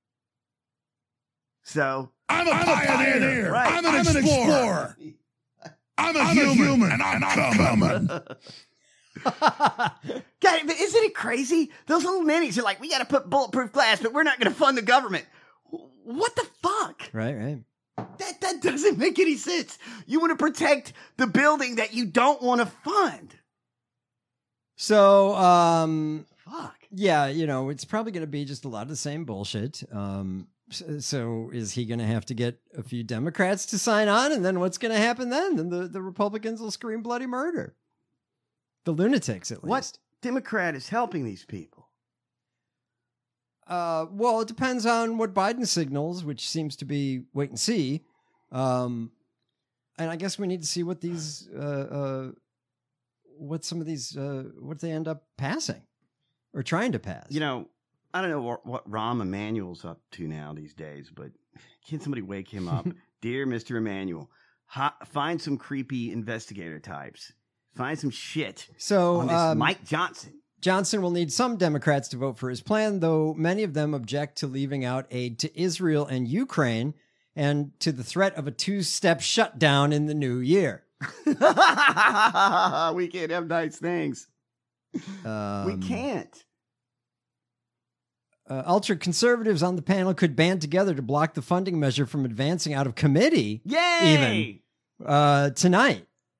So, I'm a, I'm a pioneer. Right. I'm an I'm explorer. An I'm, a, I'm human, a human, and I'm, and I'm coming. God, but isn't it crazy? Those little ninnies are like, we got to put bulletproof glass, but we're not going to fund the government. What the fuck? Right, right. That that doesn't make any sense. You want to protect the building that you don't want to fund. So, um... Fuck. Yeah, you know, it's probably going to be just a lot of the same bullshit. Um, so, so is he going to have to get a few Democrats to sign on? And then what's going to happen then? Then the, the Republicans will scream bloody murder. The lunatics, at least. What Democrat is helping these people? Uh, well, it depends on what Biden signals, which seems to be wait and see. Um, and I guess we need to see what these, uh, uh, what some of these, uh, what they end up passing. Or trying to pass. You know, I don't know what, what Rahm Emanuel's up to now these days, but can somebody wake him up? Dear Mister Emanuel, ha- find some creepy investigator types. Find some shit So on this um, Mike Johnson. Johnson will need some Democrats to vote for his plan, though many of them object to leaving out aid to Israel and Ukraine and to the threat of a two-step shutdown in the new year. We can't have nice things. Um, we can't. Uh, ultra conservatives on the panel could band together to block the funding measure from advancing out of committee. Yay! Even uh, tonight.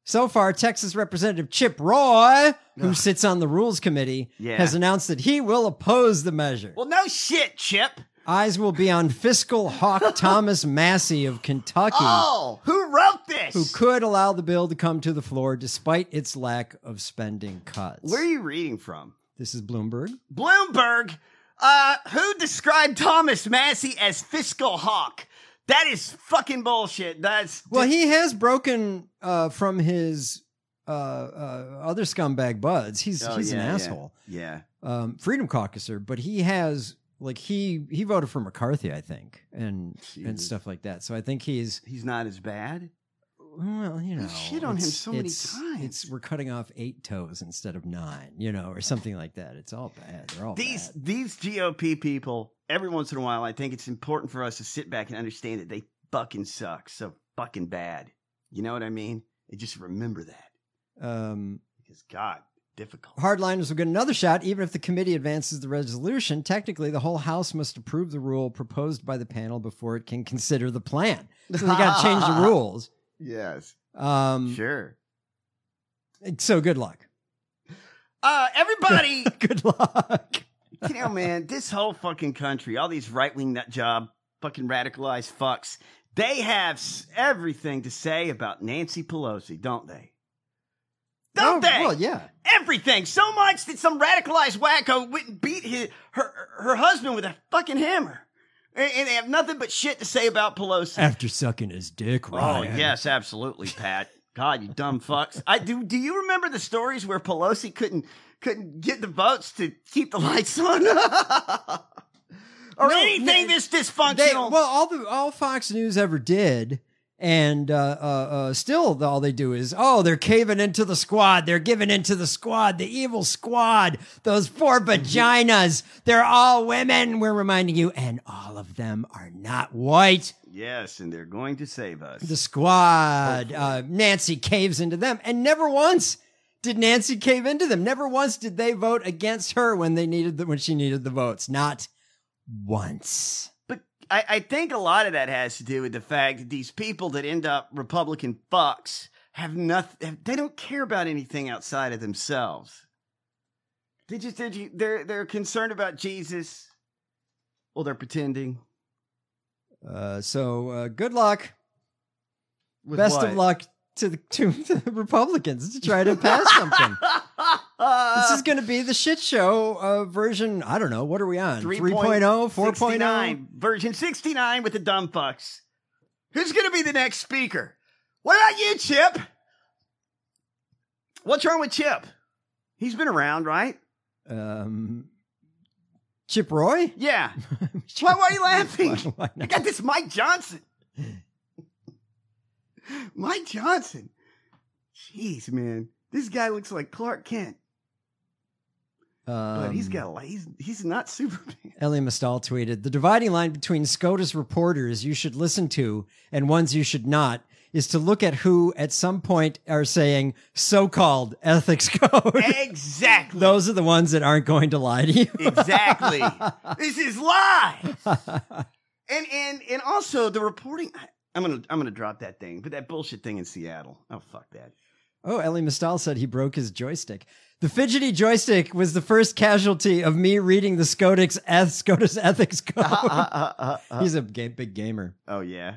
So far, Texas Representative Chip Roy, who Ugh. sits on the Rules Committee, yeah. has announced that he will oppose the measure. Well, no shit, Chip. Eyes will be on fiscal hawk Thomas Massey of Kentucky. Oh, who wrote this? Who could allow the bill to come to the floor despite its lack of spending cuts. Where are you reading from? This is Bloomberg. Bloomberg, uh, who described Thomas Massey as fiscal hawk? That is fucking bullshit. That's well, he has broken uh, from his uh, uh, other scumbag buds. He's oh, he's yeah, an asshole. Yeah, um, Freedom Caucuser, but he has like he he voted for McCarthy, I think, and Jeez. and stuff like that. So I think he's he's not as bad. Well, you know, we shit on him so many it's, times. It's we're cutting off eight toes instead of nine, you know, or something like that. It's all bad. They're all these bad. these G O P people. Every once in a while, I think it's important for us to sit back and understand that they fucking suck so fucking bad. You know what I mean? And just remember that. Um, because God, difficult. Hardliners will get another shot, even if the committee advances the resolution. Technically, the whole House must approve the rule proposed by the panel before it can consider the plan. So they got to change the rules. Yes. Um, sure. So good luck. Uh, everybody. Good luck. You know, man, this whole fucking country, all these right-wing nut job, fucking radicalized fucks, they have everything to say about Nancy Pelosi, don't they? Don't oh, they? Well, yeah. Everything. So much that some radicalized wacko went and beat his, her, her husband with a fucking hammer. And, and they have nothing but shit to say about Pelosi. After sucking his dick, Ryan. Oh, yes, absolutely, Pat. God, you dumb fucks. I do. Do you remember the stories where Pelosi couldn't couldn't get the votes to keep the lights on, or no, anything no, this dysfunctional? They, well, all the all Fox News ever did, and uh, uh, uh, still all they do is, oh, they're caving into the squad. They're giving into the squad, the evil squad. Those four vaginas. They're all women. We're reminding you, and all of them are not white. Yes, and they're going to save us. The squad. Uh, Nancy caves into them. And never once did Nancy cave into them. Never once did they vote against her when they needed the, when she needed the votes. Not once. But I, I think a lot of that has to do with the fact that these people that end up Republican fucks have nothing. They don't care about anything outside of themselves. They just they're they're, they're concerned about Jesus. Well, they're pretending. Uh, so uh, good luck. With Best what? of luck to the to the Republicans to try to pass something. This is going to be the shit show uh, version. I don't know. What are we on? three point oh, four point oh? Version sixty-nine with the dumb fucks. Who's going to be the next speaker? What about you, Chip? What's wrong with Chip? He's been around, right? Um... Chip Roy? Yeah. why, why are you laughing? Why, why I got this Mike Johnson. Mike Johnson. Jeez, man. This guy looks like Clark Kent. Um, but he's got a, he's he's not Superman. Ellie Mastal tweeted, the dividing line between SCOTUS reporters you should listen to and ones you should not is to look at who at some point are saying so-called ethics code. Exactly. Those are the ones that aren't going to lie to you. Exactly. This is lies. and and and also the reporting. I'm gonna I'm gonna drop that thing, but that bullshit thing in Seattle. Oh fuck that. Oh, Ellie Mastal said he broke his joystick. The fidgety joystick was the first casualty of me reading the SCOTUS, eth- SCOTUS ethics code. Uh, uh, uh, uh, uh. He's a ga- big gamer. Oh yeah.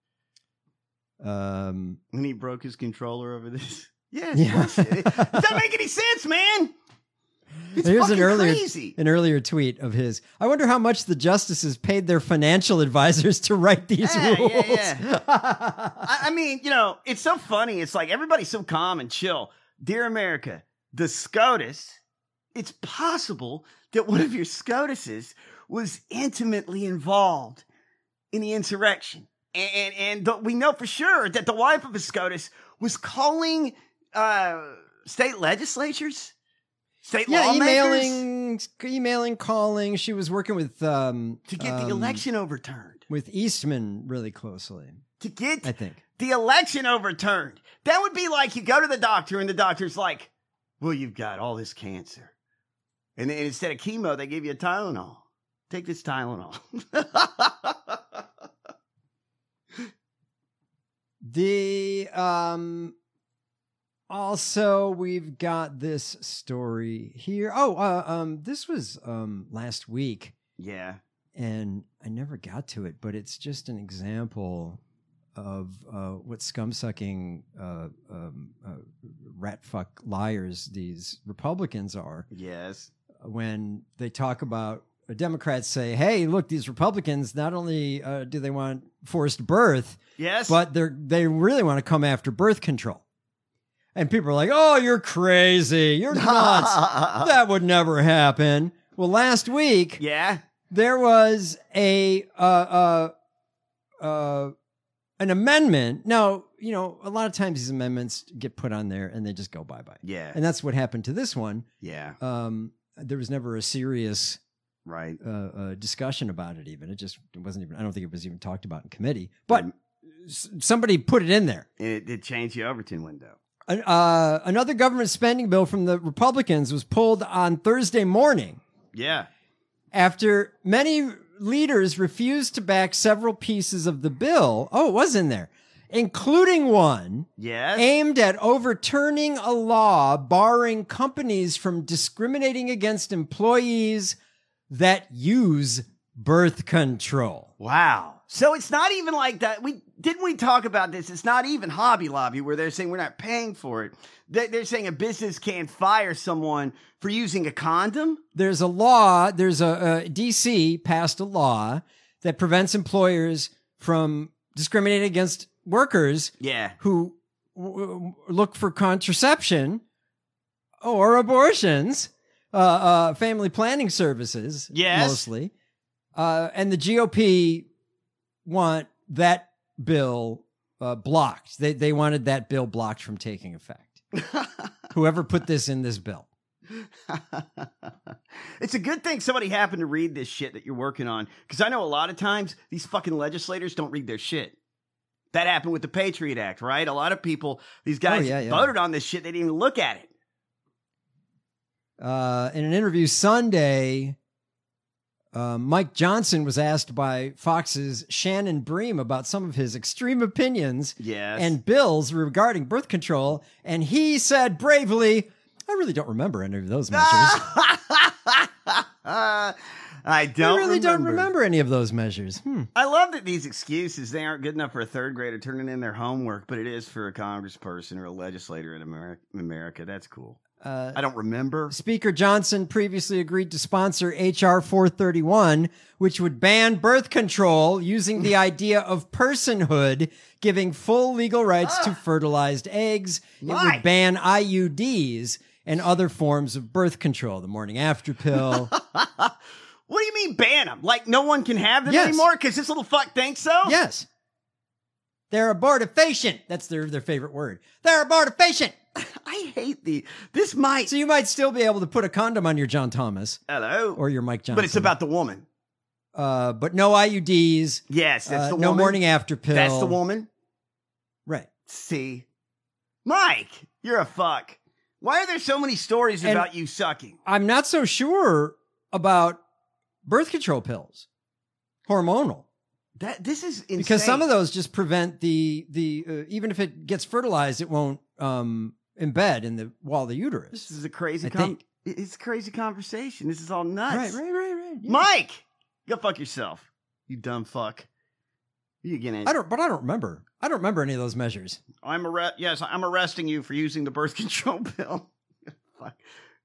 Um, when he broke his controller over this. Yes. Yeah. It doesn't make any sense, man. It's Here's fucking an earlier, crazy. an earlier tweet of his. I wonder how much the justices paid their financial advisors to write these yeah, rules. Yeah, yeah. I, I mean, you know, it's so funny. It's like everybody's so calm and chill. Dear America, the SCOTUS, it's possible that one of your SCOTUSes was intimately involved in the insurrection. And, and, and the, we know for sure that the wife of a SCOTUS was calling uh, state legislatures, state yeah, lawmakers. emailing, emailing, calling. She was working with um, to get um, the election overturned. With Eastman really closely. To get I think. the election overturned. That would be like you go to the doctor and the doctor's like, well, you've got all this cancer. And then instead of chemo, they give you a Tylenol. Take this Tylenol. The um Also, we've got this story here. Oh, uh, um, this was um last week. Yeah. And I never got to it, but it's just an example of uh, what scum-sucking uh, um, uh, rat-fuck liars these Republicans are. Yes. When they talk about, uh, Democrats say, hey, look, these Republicans, not only uh, do they want forced birth, yes, but they're they really want to come after birth control. And people are like, oh, you're crazy. You're nuts. That would never happen. Well, last week... Yeah? There was a uh, uh, uh, an amendment. Now, you know, a lot of times these amendments get put on there and they just go bye-bye. Yeah. And that's what happened to this one. Yeah. Um, there was never a serious right uh, uh, discussion about it even. It just it wasn't even, I don't think it was even talked about in committee. But s- somebody put it in there. It did change the Overton window. Uh, another government spending bill from the Republicans was pulled on Thursday morning. Yeah. After many leaders refused to back several pieces of the bill. Oh, it was in there, including one yes. aimed at overturning a law barring companies from discriminating against employees that use birth control. Wow. So it's not even like that. We didn't we talk about this? It's not even Hobby Lobby where they're saying we're not paying for it. They- They're saying a business can't fire someone for using a condom. There's a law. There's a, a D C passed a law that prevents employers from discriminating against workers Yeah. who w- w- look for contraception or abortions, uh, uh, family planning services, Yes. mostly. Uh, and the G O P want that bill uh, blocked. They they wanted that bill blocked from taking effect. Whoever put this in this bill. It's a good thing somebody happened to read this shit that you're working on, because I know a lot of times these fucking legislators don't read their shit. That happened with the Patriot Act, right? A lot of people, these guys Oh, yeah, yeah. voted on this shit. They didn't even look at it. Uh, in an interview Sunday, uh, Mike Johnson was asked by Fox's Shannon Bream about some of his extreme opinions Yes. and bills regarding birth control, and he said bravely, I really don't remember any of those measures. uh, I don't I really remember. don't remember any of those measures. Hmm. I love that these excuses, they aren't good enough for a third grader turning in their homework, but it is for a congressperson or a legislator in America. America. That's cool. Uh, I don't remember. Speaker Johnson previously agreed to sponsor H R four thirty-one, which would ban birth control using the idea of personhood, giving full legal rights to fertilized eggs. It My. would ban I U Ds and other forms of birth control, the morning after pill. What do you mean ban them? Like no one can have them Yes. anymore because this little fuck thinks so? Yes. They're abortifacient. That's their, their favorite word. They're abortifacient. I hate the, this might. So you might still be able to put a condom on your John Thomas. Hello. Or your Mike Johnson. But it's about the woman. Uh, but no I U Ds. Yes, that's uh, the no woman. morning after pill. That's the woman. Right. See. Mike, you're a fuck. Why are there so many stories And- about you sucking? I'm not so sure about birth control pills, hormonal, That This is insane. because some of those just prevent the the uh, even if it gets fertilized, it won't um, embed in the wall of the uterus. This is a crazy I con- think. It's a crazy conversation. This is all nuts. Right, right, right, right. yeah. Mike, go fuck yourself. You dumb fuck. You getting I don't, but I don't remember. I don't remember any of those measures. I'm arre- yes, I'm arresting you for using the birth control pill. Fuck.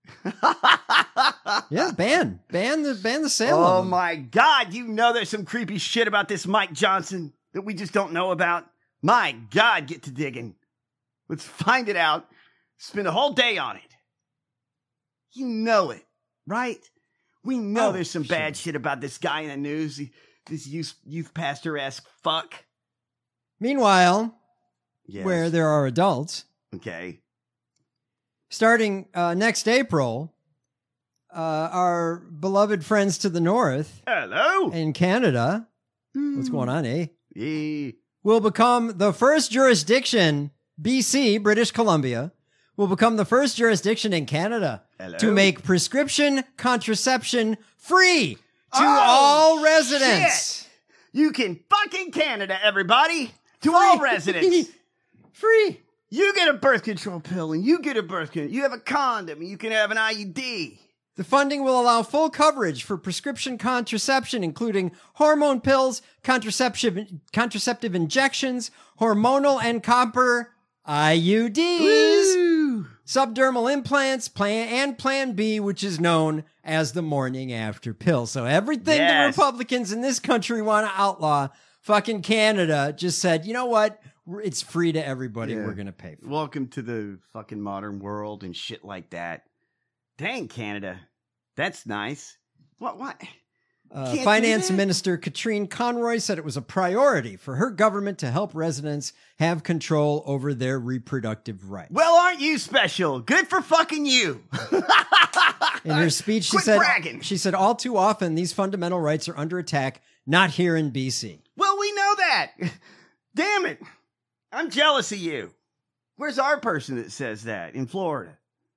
Yeah, ban, ban the ban the sale. Oh of them. my God, you know there's some creepy shit about this Mike Johnson that we just don't know about. My God, get to digging. Let's find it out. Spend a whole day on it. You know it, right? We know Oh, there's some sure. bad shit about this guy in the news. This youth, youth pastor-esque fuck. Meanwhile, Yes. where there are adults, Okay. starting uh, next April, uh, our beloved friends to the north Hello. in Canada, what's going on, eh? Yeah. will become the first jurisdiction, B C, British Columbia, will become the first jurisdiction in Canada Hello? to make prescription contraception free to Oh, all residents. shit. You can fucking Canada, everybody. To all residents. Free. You get a birth control pill and you get a birth control. You have a condom and you can have an I U D. The funding will allow full coverage for prescription contraception, including hormone pills, contraceptive, contraceptive injections, hormonal and copper I U Ds, Woo! subdermal implants, plan and Plan B, which is known as the morning after pill. So everything Yes. the Republicans in this country want to outlaw, fucking Canada just said, you know what? It's free to everybody. Yeah. We're going to pay for it. Welcome to the fucking modern world and shit like that. Dang, Canada. That's nice. What? What? Uh, Can't do Finance that? Minister Katrine Conroy said it was a priority for her government to help residents have control over their reproductive rights. Well, aren't you special? Good for fucking you. In her speech, she Quit said, bragging. she said, all too often these fundamental rights are under attack, not here in B C. Well, we know that. Damn it. I'm jealous of you. Where's our person that says that in Florida?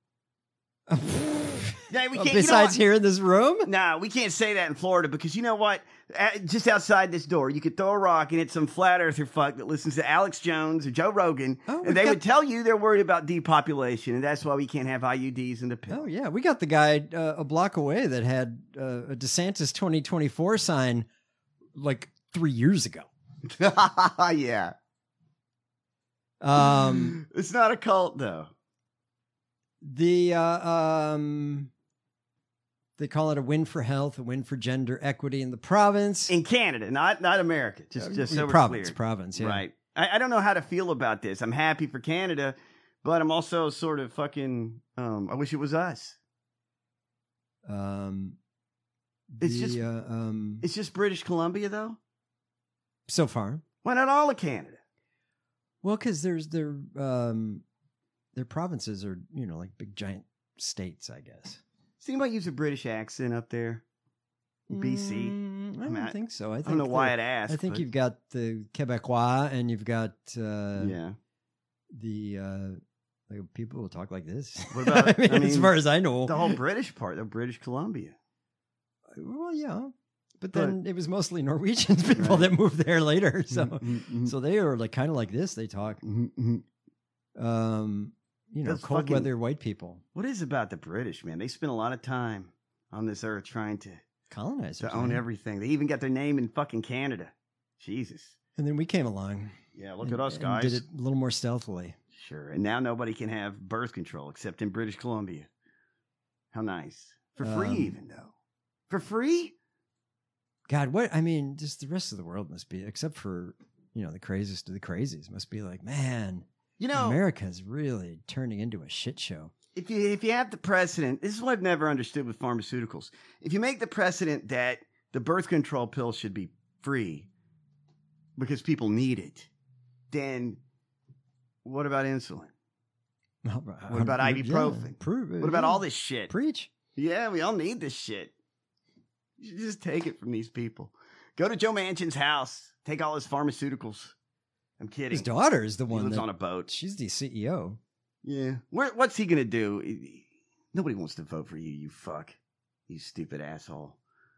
Yeah, we can't, you know Besides what? here in this room? Nah, we can't say that in Florida because you know what? Uh, just outside this door, you could throw a rock and hit some flat earther fuck that listens to Alex Jones or Joe Rogan, Oh, we've and they got- would tell you they're worried about depopulation, and that's why we can't have I U Ds in the pill. Oh, yeah. We got the guy uh, a block away that had uh, a DeSantis twenty twenty-four sign like three years ago. yeah. Um, It's not a cult, though. the uh, um, they call it a win for health, a win for gender equity in the province. In Canada, not not America. Just Uh, just so we're province, clear. province, yeah. Right. I, I don't know how to feel about this. I'm happy for Canada, but I'm also sort of fucking. Um, I wish it was us. Um, It's the, just- uh, um, It's just British Columbia, though. so far. Why not all of Canada? Well, because there's their um, their provinces are you know like big giant states, I guess. Does anybody use a British accent up there? B C. Mm, I mean, don't think so. I, think don't know why the- I'd ask, I think but- you've got the Quebecois and you've got uh, Yeah. the uh, like people will talk like this. What about? I mean, I as mean, far as I know, the whole British part, the British Columbia. well, yeah. But But- then it was mostly Norwegian people Right. that moved there later, so Mhm, so they are like kind of like this. They talk, mhm, mhm. um, you know, Those cold fucking- weather white people, What is about the British, man? They spend a lot of time on this earth trying to colonizers, to own man. everything. They even got their name in fucking Canada. Jesus. And then we came along. Yeah, look and- at us, and guys. Did it a little more stealthily. Sure. And now nobody can have birth control except in British Columbia. How nice. For free, Um, even though. For free? God, what I mean, just the rest of the world must be, except for you know the craziest of the crazies, must be like, man, You know, America's really turning into a shit show. if you if you have the precedent, this is what I've never understood with pharmaceuticals. If you make the precedent that the birth control pill should be free because people need it, then what about insulin? What about ibuprofen? What about all this shit? Preach. Yeah, we all need this shit. You should just take it from these people. Go to Joe Manchin's house. Take all his pharmaceuticals. I'm kidding. His daughter is the He one lives that on a boat. she's the C E O. Yeah. Where, what's he gonna do? Nobody wants to vote for you, you fuck. You stupid asshole.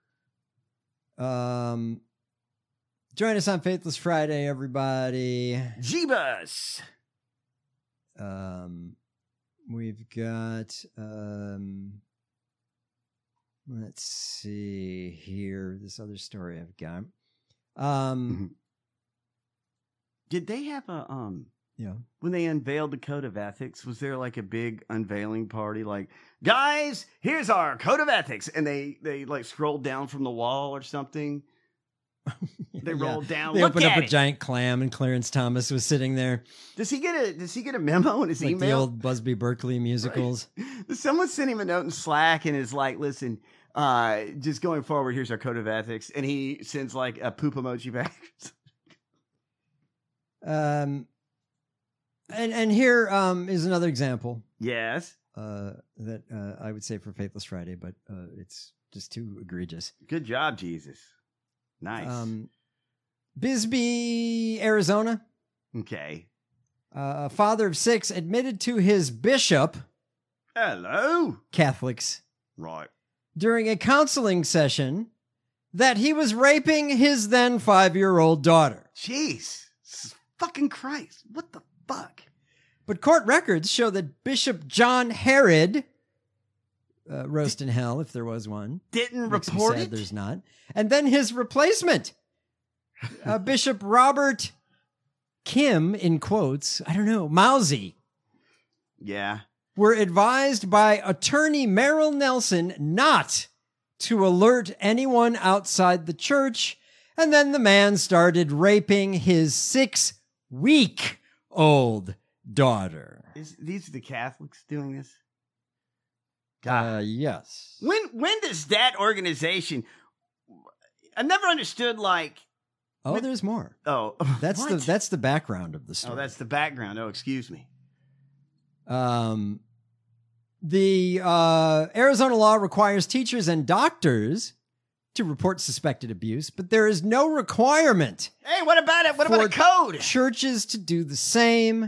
Um, join us on Faithless Friday, everybody. Jeebus! Um, we've got um, let's see here. This other story I've got. Um, Did they have a um yeah. when they unveiled the code of ethics, was there like a big unveiling party like, guys, here's our code of ethics, and they they like scrolled down from the wall or something? They Yeah. rolled down. They Look opened at up a it. giant clam, and Clarence Thomas was sitting there, Does he get a does he get a memo in his like the email? old Busby Berkeley musicals. Someone sent him a note in Slack and is like, listen, uh, just going forward, here's our code of ethics. And he sends like a poop emoji back. Um, and and here um is another example. Yes. Uh, that uh, I would say for Faithless Friday, but uh, it's just too egregious. Good job, Jesus. Nice. Um, Bisbee, Arizona. Okay. Uh, a father of six admitted to his bishop, Hello. Catholics, Right. during a counseling session that he was raping his then five-year-old daughter. Jeez. Fucking Christ. What the fuck? But court records show that Bishop John Herod, uh, roast in hell if there was one, didn't Makes me report sad it. There's not. And then his replacement, uh, Bishop Robert Kim, in quotes, I don't know, Mousy, Yeah. were advised by attorney Merrill Nelson not to alert anyone outside the church. And then the man started raping his six-week-old daughter. Is, these are the Catholics doing this? Uh, yes. When when does that organization? I've never understood. Like, Oh, when- there's more. oh, That's the what? that's the background of the story. Oh, that's the background. Oh, excuse me. Um, the uh, Arizona law requires teachers and doctors to report suspected abuse, but there is no requirement Hey, what about it? What about a for code? churches to do the same.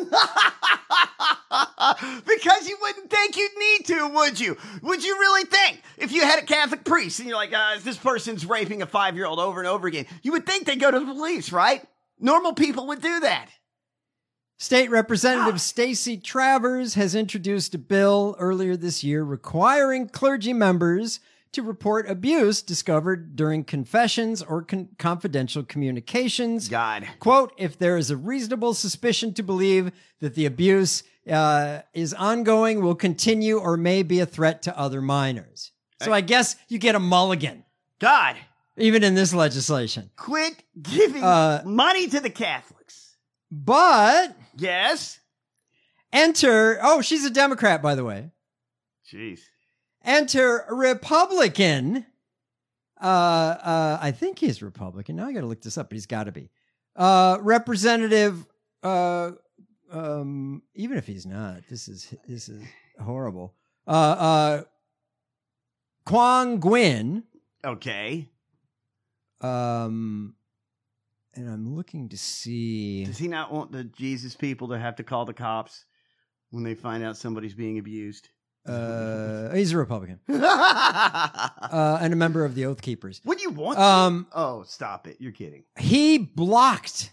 Because you wouldn't think you'd need to, would you? Would you really think if you had a Catholic priest and you're like, uh, this person's raping a five-year-old over and over again, you would think they'd go to the police, right? Normal people would do that. State Representative Stacey Travers has introduced a bill earlier this year requiring clergy members to report abuse discovered during confessions or con- confidential communications. God. Quote, if there is a reasonable suspicion to believe that the abuse uh, is ongoing, will continue, or may be a threat to other minors. So I guess you get a mulligan, God, even in this legislation. quit giving Uh, money to the Catholics. But Yes? enter, oh, she's a Democrat, by the way. Jeez. Enter Republican. Uh, uh, I think he's Republican. Now I got to look this up, but he's got to be. Uh, Representative. Uh, um, even if he's not, this is this is horrible. Uh, uh, Kwang Gwyn. Okay. Um, and I'm looking to see. Does he not want the Jesus people to have to call the cops when they find out somebody's being abused? Uh, he's a Republican. uh, and a member of the Oath Keepers. Would you want Um, to? Oh, stop it. You're kidding. He blocked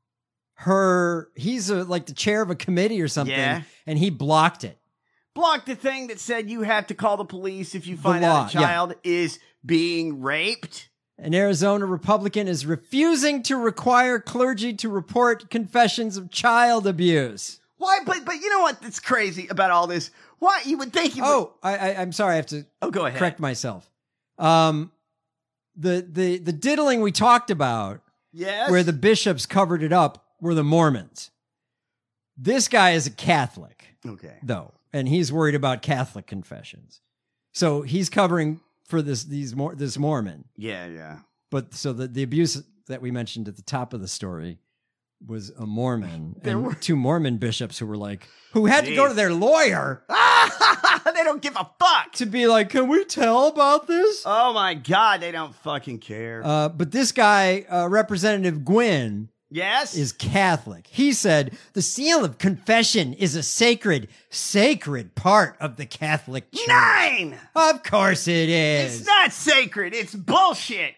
her. He's a, like the chair of a committee or something. Yeah. And he blocked it. Block the thing that said you have to call the police if you find law, out a yeah. child is being raped. An Arizona Republican is refusing to require clergy to report confessions of child abuse. Why? But but you know what? That's crazy about all this. Why you would think you? Oh, I, I, I'm sorry. I have to Oh, go ahead. correct myself. Um, the the the diddling we talked about, Yes. where the bishops covered it up, were the Mormons. This guy is a Catholic, okay. though, and he's worried about Catholic confessions. So he's covering for this these Mor- this Mormon. Yeah, yeah. But so the, the abuse that we mentioned at the top of the story was a Mormon. There and were- two Mormon bishops who were like, who had to go Jeez. to their lawyer They don't give a fuck. to be like, can we tell about this? Oh my God, they don't fucking care. Uh, but this guy, uh, Representative Gwynn, yes. is Catholic. He said the seal of confession is a sacred, sacred part of the Catholic Church. Nine. Of course it is. It's not sacred. It's bullshit.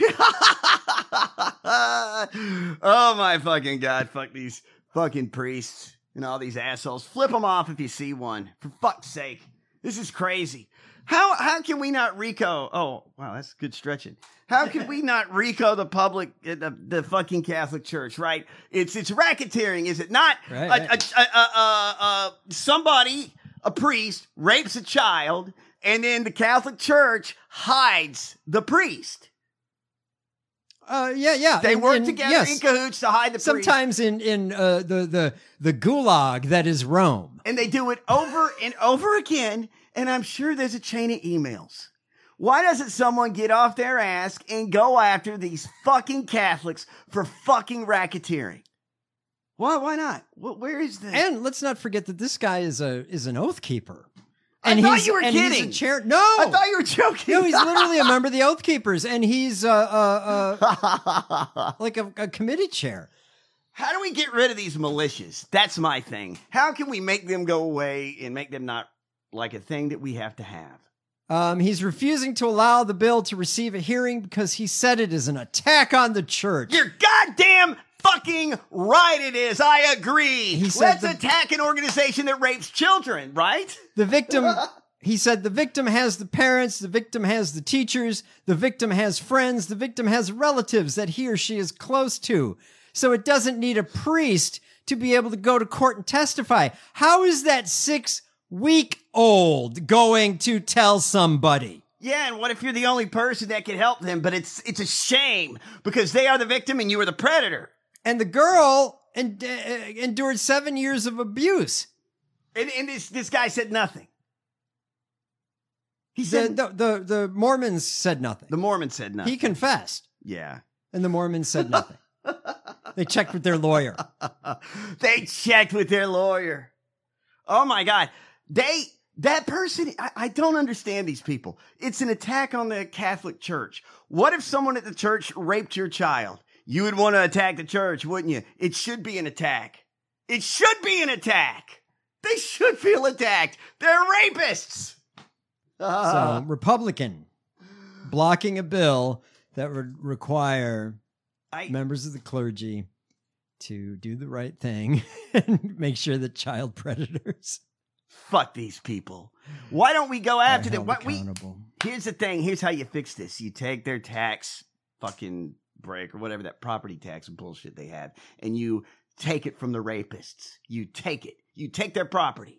Oh my fucking God. Fuck these fucking priests and all these assholes. Flip them off if you see one. For fuck's sake. This is crazy. How how can we not RICO? Oh, wow, that's good stretching. How can we not RICO the public, uh, the, the fucking Catholic Church, right? It's it's racketeering, is it not? Right, A- right. a- a- a- a- a- somebody, a priest, rapes a child, and then the Catholic Church hides the priest. Uh, yeah, yeah. They And- work and together yes. in cahoots to hide the priest. Sometimes in in uh, the the the gulag that is Rome. And they do it over and over again. And I'm sure there's a chain of emails. Why doesn't someone get off their ass and go after these fucking Catholics for fucking racketeering? Why? Why not? Wh- Where is the? And let's not forget that this guy is a is an oath keeper. I And thought he's, you were and he's kidding. a chair. No, I thought you were joking. no, he's literally a member of the Oath Keepers, and he's uh, uh, uh, like a, a committee chair. How do we get rid of these militias? That's my thing. How can we make them go away and make them not like a thing that we have to have? Um, he's refusing to allow the bill to receive a hearing because he said it is an attack on the church. You're goddamn fucking right it is. I agree. He said Let's the- attack an organization that rapes children, right? The victim, he said, the victim has the parents, the victim has the teachers, the victim has friends, the victim has relatives that he or she is close to. So it doesn't need a priest to be able to go to court and testify. How is that six-week-old going to tell somebody? Yeah, and what if you're the only person that can help them? But it's it's a shame because they are the victim and you are the predator. And the girl en- uh, endured seven years of abuse. And, and this this guy said nothing. He The, said the, the, the Mormons said nothing. the Mormon said nothing. He confessed, yeah. and the Mormons said nothing. They checked with their lawyer. They checked with their lawyer. Oh my God. They, that person, I, I don't understand these people. It's an attack on the Catholic Church. What if someone at the church raped your child? You would want to attack the church, wouldn't you? It should be an attack. It should be an attack. They should feel attacked. They're rapists. So, Republican blocking a bill that would require I, members of the clergy to do the right thing and make sure that child predators fuck these people. Why don't we go after are them? held What we accountable. Here's the thing. Here's how you fix this. You take their tax fucking break or whatever that property tax bullshit they have, and you take it from the rapists. You take it. You take their property.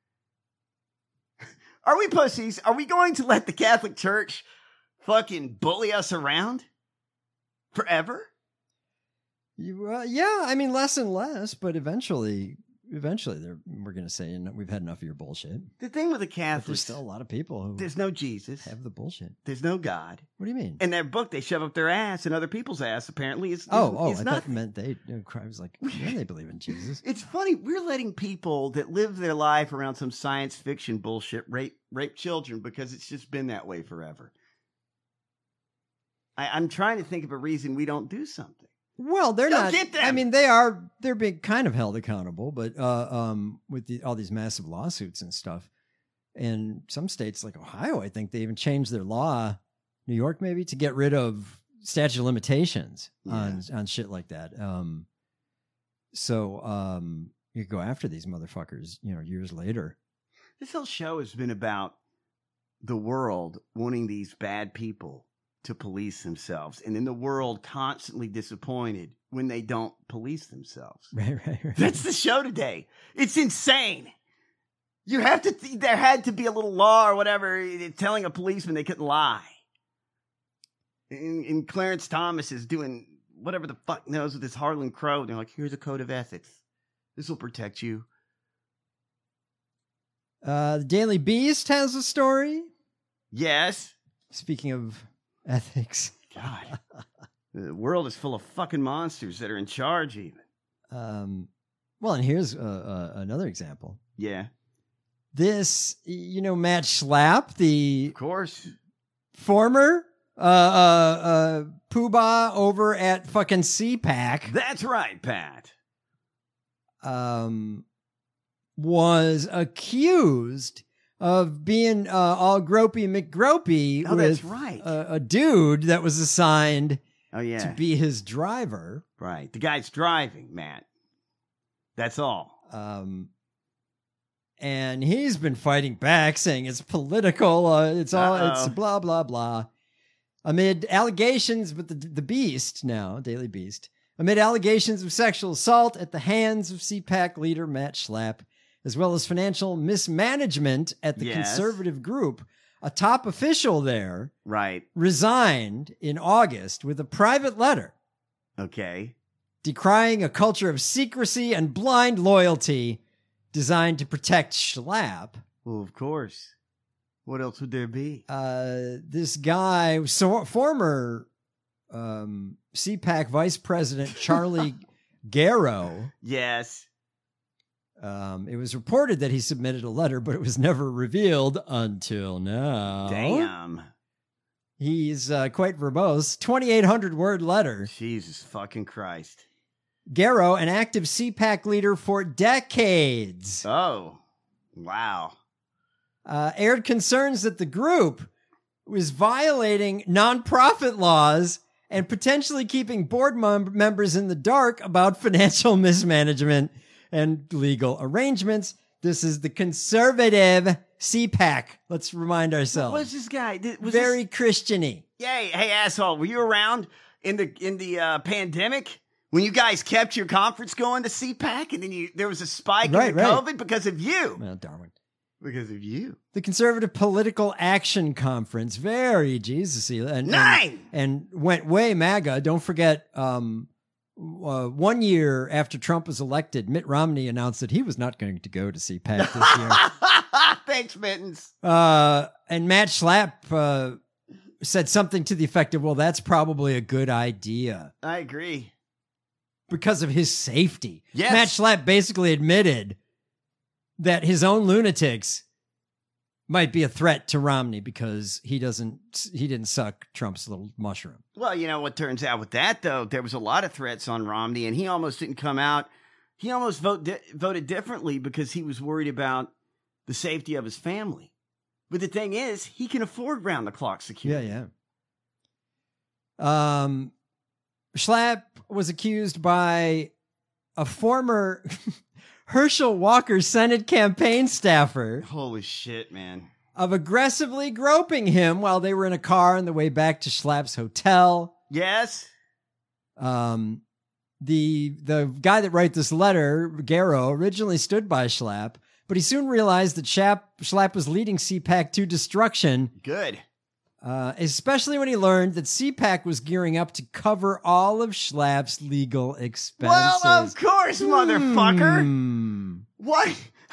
Are we pussies? Are we going to let the Catholic Church fucking bully us around forever? You, uh, yeah, I mean, less and less, but eventually, eventually, they're, we're going to say, "No, we've had enough of your bullshit." The thing with the But Catholics, there's still a lot of people who there's no Jesus. have the bullshit. There's no God. What do you mean? In their book, they shove up their ass, and other people's ass apparently is, is oh, oh, is I nothing. thought you meant they. I was like, yeah, they believe in Jesus. It's funny. We're letting people that live their life around some science fiction bullshit rape rape children because it's just been that way forever. I, I'm trying to think of a reason we don't do something. Well, they're Don't not. get them. I mean, they are. They're being kind of held accountable, but uh, um, with the, all these massive lawsuits and stuff, and some states like Ohio, I think they even changed their law, New York maybe, to get rid of statute of limitations on on shit like that. Um, so um, you go after these motherfuckers, you know, years later. This whole show has been about the world wanting these bad people to police themselves, and then the world constantly disappointed when they don't police themselves. Right, right, right. That's the show today. It's insane. You have to, th- there had to be a little law or whatever eh, telling a policeman they couldn't lie. And, and Clarence Thomas is doing whatever the fuck knows with this Harlan Crow. They're like, here's a code of ethics. This will protect you. Uh, the Daily Beast has a story. Yes. Speaking of ethics. God. The world is full of fucking monsters that are in charge even. Um, well, and here's uh, uh, another example. Yeah. This, you know, Matt Schlapp, the Of course. former uh, uh, uh, poobah over at fucking C PAC, That's right, Pat. um, was accused of being uh, all gropey McGropey Oh, with that's right. a, a dude that was assigned Oh, yeah. to be his driver. Right. The guy's driving, Matt. That's all. Um, and he's been fighting back, saying it's political. Uh, it's all Uh-oh. it's blah blah blah. Amid allegations with the the Beast now, Daily Beast, amid allegations of sexual assault at the hands of C PAC leader Matt Schlapp, as well as financial mismanagement at the Yes. conservative group, a top official there Right. resigned in August with a private letter Okay. decrying a culture of secrecy and blind loyalty designed to protect Schlapp. Well, of course. What else would there be? Uh, this guy, so, former um, C PAC Vice President Charlie Garrow, Yes. um, it was reported that he submitted a letter, but it was never revealed until now. Damn. He's uh, quite verbose. twenty-eight hundred word letter. Jesus fucking Christ. Garrow, an active C PAC leader for decades, Oh. Wow. uh, aired concerns that the group was violating nonprofit laws and potentially keeping board mem- members in the dark about financial mismanagement and legal arrangements. This is the conservative C PAC. Let's remind ourselves. What's this guy? Was Very this... Christian-y. Yay. Hey, asshole, were you around in the in the uh, pandemic when you guys kept your conference going to C PAC and then you there was a spike Right, in the right. COVID because of you? Well, Darwin. Because of you. The Conservative Political Action Conference. Very Jesus-y. And, Nine! And, and went way MAGA. Don't forget, um, uh, one year after Trump was elected, Mitt Romney announced that he was not going to go to C PAC this year. Thanks, Mittens. Uh, and Matt Schlapp uh, said something to the effect of, well, that's probably a good idea. I agree. Because of his safety. Yes. Matt Schlapp basically admitted that his own lunatics might be a threat to Romney because he doesn't, he didn't suck Trump's little mushroom. Well, you know what turns out with that, though? There was a lot of threats on Romney, and he almost didn't come out. He almost vote di- voted differently because he was worried about the safety of his family. But the thing is, he can afford round-the-clock security. Yeah, yeah. Um, Schlapp was accused by a former Herschel Walker Senate campaign staffer Holy shit, man. of aggressively groping him while they were in a car on the way back to Schlapp's hotel. Yes? Um, the the guy that wrote this letter, Garrow, originally stood by Schlapp, but he soon realized that Schlapp, Schlapp was leading C PAC to destruction. Good. Uh, especially when he learned that C PAC was gearing up to cover all of Schlapp's legal expenses. Well, of course, motherfucker. Hmm. What?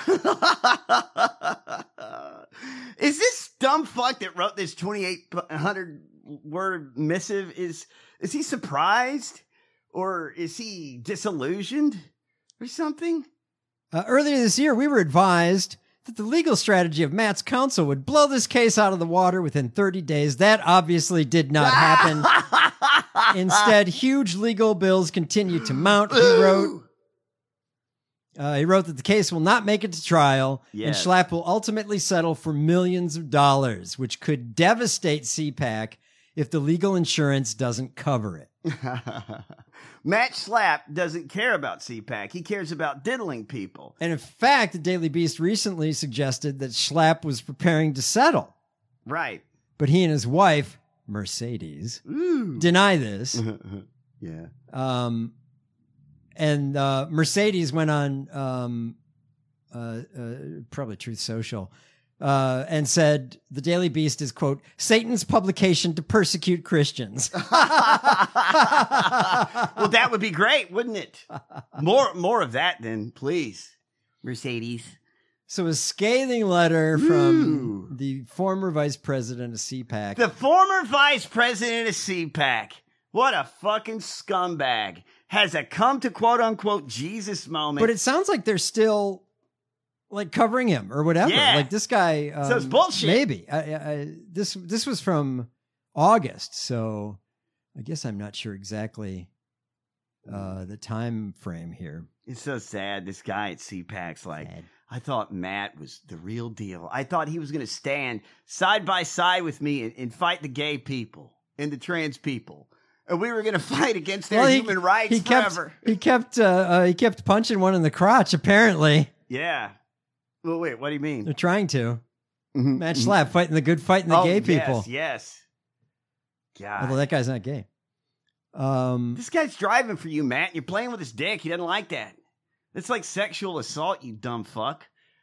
Is this dumb fuck that wrote this twenty-eight hundred word missive, is is he surprised? Or is he disillusioned? Or something? Uh, earlier this year, we were advised that the legal strategy of Matt's counsel would blow this case out of the water within thirty days. That obviously did not happen. Instead, huge legal bills continue to mount. He wrote, uh, he wrote that the case will not make it to trial, Yes. and Schlapp will ultimately settle for millions of dollars, which could devastate C PAC if the legal insurance doesn't cover it. Matt Schlapp doesn't care about C PAC. He cares about diddling people. And in fact, the Daily Beast recently suggested that Schlapp was preparing to settle. Right. But he and his wife, Mercedes, Ooh. deny this. Yeah. Um, and uh, Mercedes went on um, uh, uh, probably Truth Social uh, and said the Daily Beast is, quote, Satan's publication to persecute Christians. Well, that would be great, wouldn't it? More, more of that, then, please, Mercedes. So a scathing letter from Ooh. the former vice president of C PAC. The former vice president of C PAC. What a fucking scumbag. Has a come to quote unquote Jesus moment. But it sounds like they're still like covering him or whatever. Yeah. Like this guy. Um, so it's bullshit. Maybe. I, I, this, this was from August. So I guess I'm not sure exactly uh, the time frame here. It's so sad. This guy at C PAC's like, Sad. I thought Matt was the real deal. I thought he was going to stand side by side with me and, and fight the gay people and the trans people. And we were going to fight against their Well, he- human rights he kept, forever. He kept, uh, uh, he kept punching one in the crotch, apparently. Yeah. Well, wait, what do you mean? They're trying to. Mm-hmm. Matt Schlapp fighting the good fight in the oh, gay people. Yes, yes. God. Although that guy's not gay. Um, This guy's driving for you, Matt. You're playing with his dick. He doesn't like that. It's like sexual assault, you dumb fuck.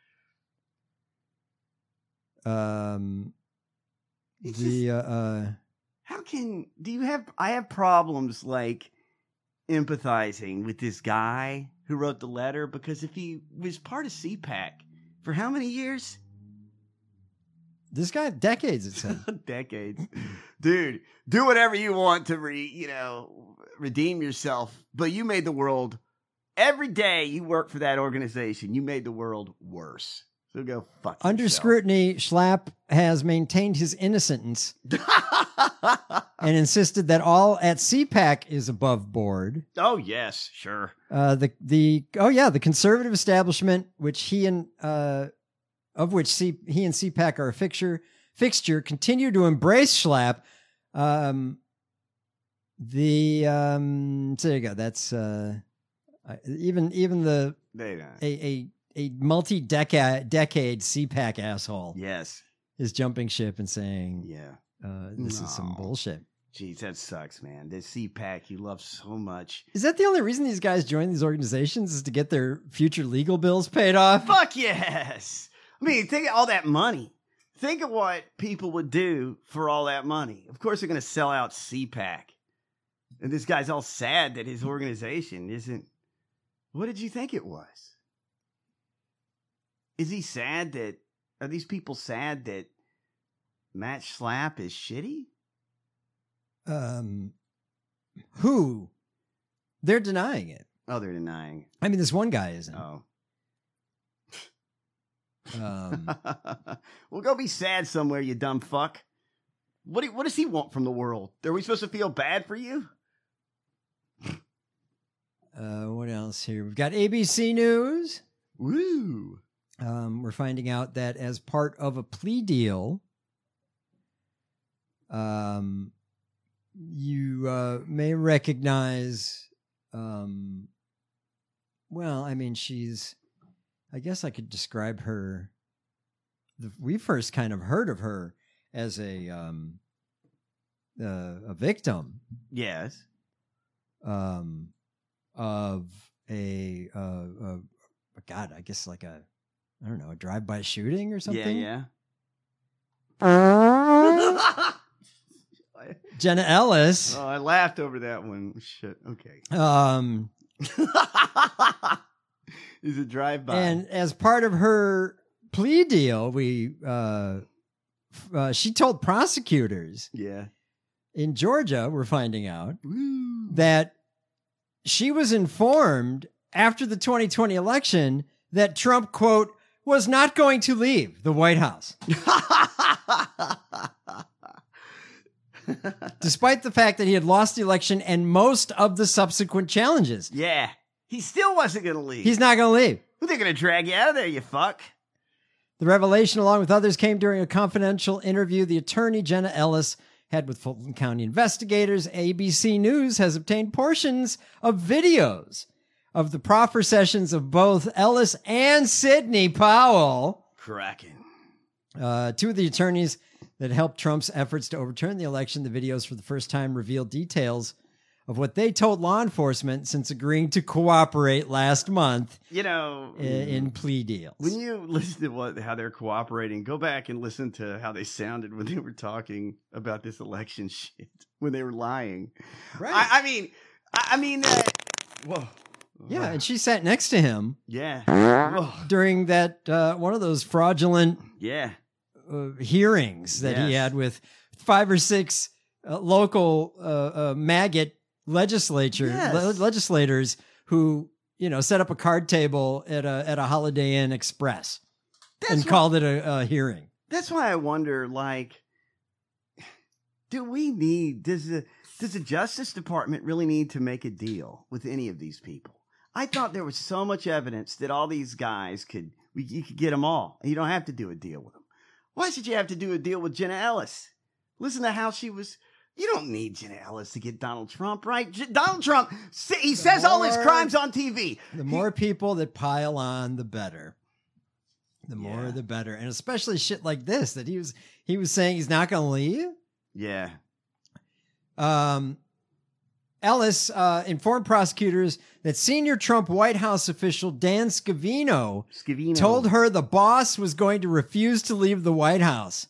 um, It's the, uh, uh, How can do you have I have problems like empathizing with this guy who wrote the letter, because if he was part of C PAC for how many years? this guy, decades, it said. Decades. Dude, do whatever you want to re, you know, redeem yourself, but you made the world every day you work for that organization, you made the world worse. So go fuck Under yourself. scrutiny, Schlapp has maintained his innocence and insisted that all at C PAC is above board. Oh yes, sure. Uh, the the oh yeah, the conservative establishment, which he and uh, of which C, he and C PAC are a fixture, fixture, continue to embrace Schlapp. Um, The um, so there you go. That's uh, I, even even the They, uh, a a a multi decade decade C PAC asshole. Yes, is jumping ship and saying, yeah, uh, this No. is some bullshit. Jeez, that sucks, man. This C PAC you love so much. Is that the only reason these guys join these organizations is to get their future legal bills paid off? Fuck yes. I mean, think of all that money. Think of what people would do for all that money. Of course, they're going to sell out C PAC. And this guy's all sad that his organization isn't. What did you think it was? Is he sad that. Are these people sad that Matt Schlapp is shitty? Um, who? They're denying it. Oh, they're denying. I mean, this one guy isn't. Oh. Um, well, go be sad somewhere, you dumb fuck. What do, what does he want from the world? Are we supposed to feel bad for you? uh, what else here? We've got A B C News. Woo. Um, we're finding out that as part of a plea deal, um, you uh, may recognize, um, well, I mean, she's, I guess I could describe her, the, we first kind of heard of her as a, um, uh, a victim. Yes. Um, of a, uh, uh, God, I guess like a, I don't know, a drive-by shooting or something? Yeah, yeah. Jenna Ellis. Oh, I laughed over that one. Shit. Okay. Um, Is a drive-by. and as part of her plea deal, we uh, f- uh, she told prosecutors yeah. in Georgia, we're finding out, Woo. that she was informed after the twenty twenty election that Trump, quote, was not going to leave the White House. Despite the fact that he had lost the election and most of the subsequent challenges. Yeah. He still wasn't going to leave. He's not going to leave. They're going to drag you out of there, you fuck. The revelation, along with others, came during a confidential interview the attorney Jenna Ellis had with Fulton County investigators. A B C News has obtained portions of videos of the proffer sessions of both Ellis and Sidney Powell. Cracking. Uh, two of the attorneys that helped Trump's efforts to overturn the election. The videos for the first time revealed details of what they told law enforcement since agreeing to cooperate last month. You know, in, in plea deals. When you listen to what how they're cooperating, go back and listen to how they sounded when they were talking about this election shit, when they were lying. Right. I, I mean, I, I mean, uh, whoa. Yeah, and she sat next to him. Yeah. During that uh, one of those fraudulent yeah uh, hearings that he Yes. had with five or six uh, local uh, uh, maggot legislature Yes. le- legislators who, you know, set up a card table at a at a Holiday Inn Express and why- called it a, a hearing. That's why I wonder, like, do we need does the does the Justice Department really need to make a deal with any of these people? I thought there was so much evidence that all these guys could we you could get them all. You don't have to do a deal with them. Why should you have to do a deal with Jenna Ellis? Listen to how she was. You don't need Jenna Ellis to get Donald Trump, right? J- Donald Trump, he says all his more- crimes on T V. The more people that pile on, the better. The more, Yeah. the better, and especially shit like this that he was he was saying he's not going to leave. Yeah. Um, Ellis uh, informed prosecutors that senior Trump White House official Dan Scavino, Scavino. told her the boss was going to refuse to leave the White House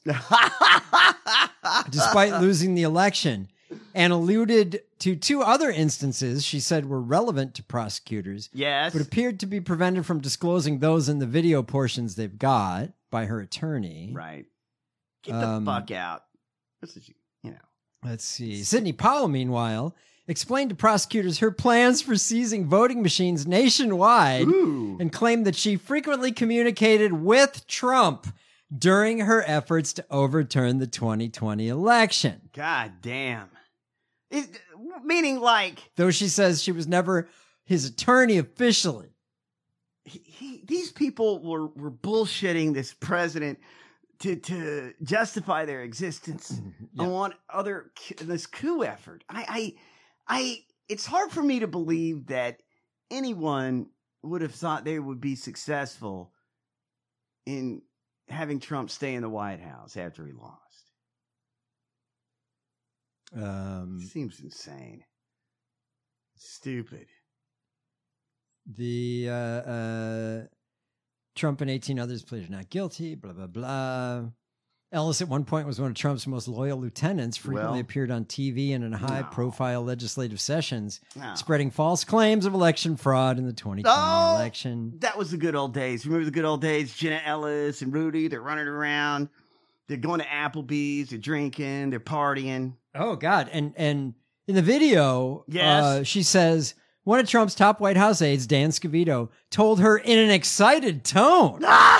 despite losing the election, and alluded to two other instances she said were relevant to prosecutors, Yes. but appeared to be prevented from disclosing those in the video portions they've got by her attorney. Right. Get the Um, fuck out. This is, you know. Let's see. Sidney Powell, meanwhile, explained to prosecutors her plans for seizing voting machines nationwide Ooh. and claimed that she frequently communicated with Trump during her efforts to overturn the twenty twenty election. God damn. It, meaning, like, Though she says she was never his attorney officially. he, he, these people were, were bullshitting this president to to justify their existence Yeah. on other this coup effort. I, I I it's hard for me to believe that anyone would have thought they would be successful in having Trump stay in the White House after he lost. Um, Seems insane. Stupid. The uh, uh, Trump and eighteen others pleaded not guilty, blah, blah, blah. Ellis at one point was one of Trump's most loyal lieutenants, frequently Well, appeared on T V and in high-profile legislative sessions, No. spreading false claims of election fraud in the twenty twenty Oh! election. That was the good old days. Remember the good old days? Jenna Ellis and Rudy, they're running around. They're going to Applebee's. They're drinking. They're partying. Oh, God. And and in the video, Yes. uh, she says, one of Trump's top White House aides, Dan Scavito, told her in an excited tone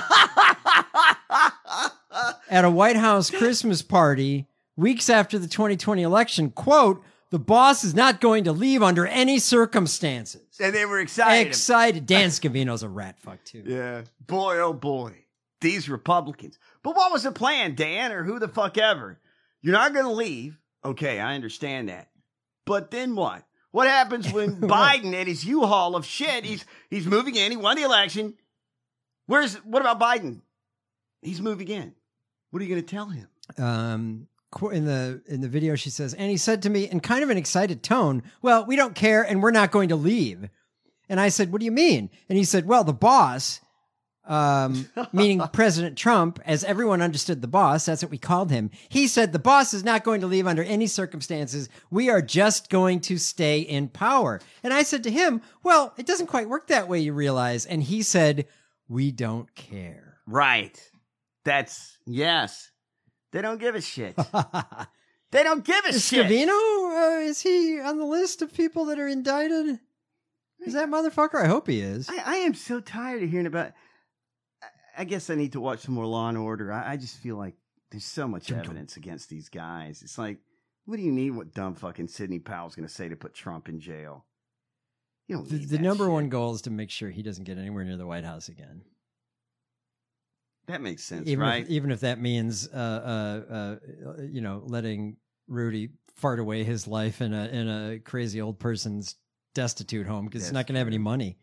at a White House Christmas party weeks after the twenty twenty election, quote, the boss is not going to leave under any circumstances. And they were excited. Excited. Dan Scavino's a rat fuck, too. Yeah. Boy, oh boy. These Republicans. But what was the plan, Dan, or who the fuck ever? You're not going to leave. Okay, I understand that. But then what? What happens when Biden and his U-Haul of shit, he's he's moving in, he won the election. Where's, what about Biden? He's moving in. What are you going to tell him? Um, qu- in the in the video, she says, and he said to me in kind of an excited tone, well, we don't care and we're not going to leave. And I said, what do you mean? And he said, well, the boss, um, meaning President Trump, as everyone understood the boss, that's what we called him. He said, the boss is not going to leave under any circumstances. We are just going to stay in power. And I said to him, well, it doesn't quite work that way, you realize. And he said, we don't care. Right. That's, yes. They don't give a shit. They don't give a Is shit. Scavino, uh, is he on the list of people that are indicted? Is that motherfucker? I hope he is. I, I am so tired of hearing about. I, I guess I need to watch some more Law and Order. I, I just feel like there's so much evidence against these guys. It's like, what do you need? What dumb fucking Sidney Powell's going to say to put Trump in jail? You don't The, need the that number shit. one goal is to make sure he doesn't get anywhere near the White House again. That makes sense, Even right? if, even if that means, uh, uh, uh, you know, letting Rudy fart away his life in a in a crazy old person's destitute home because he's That's not going to have any money.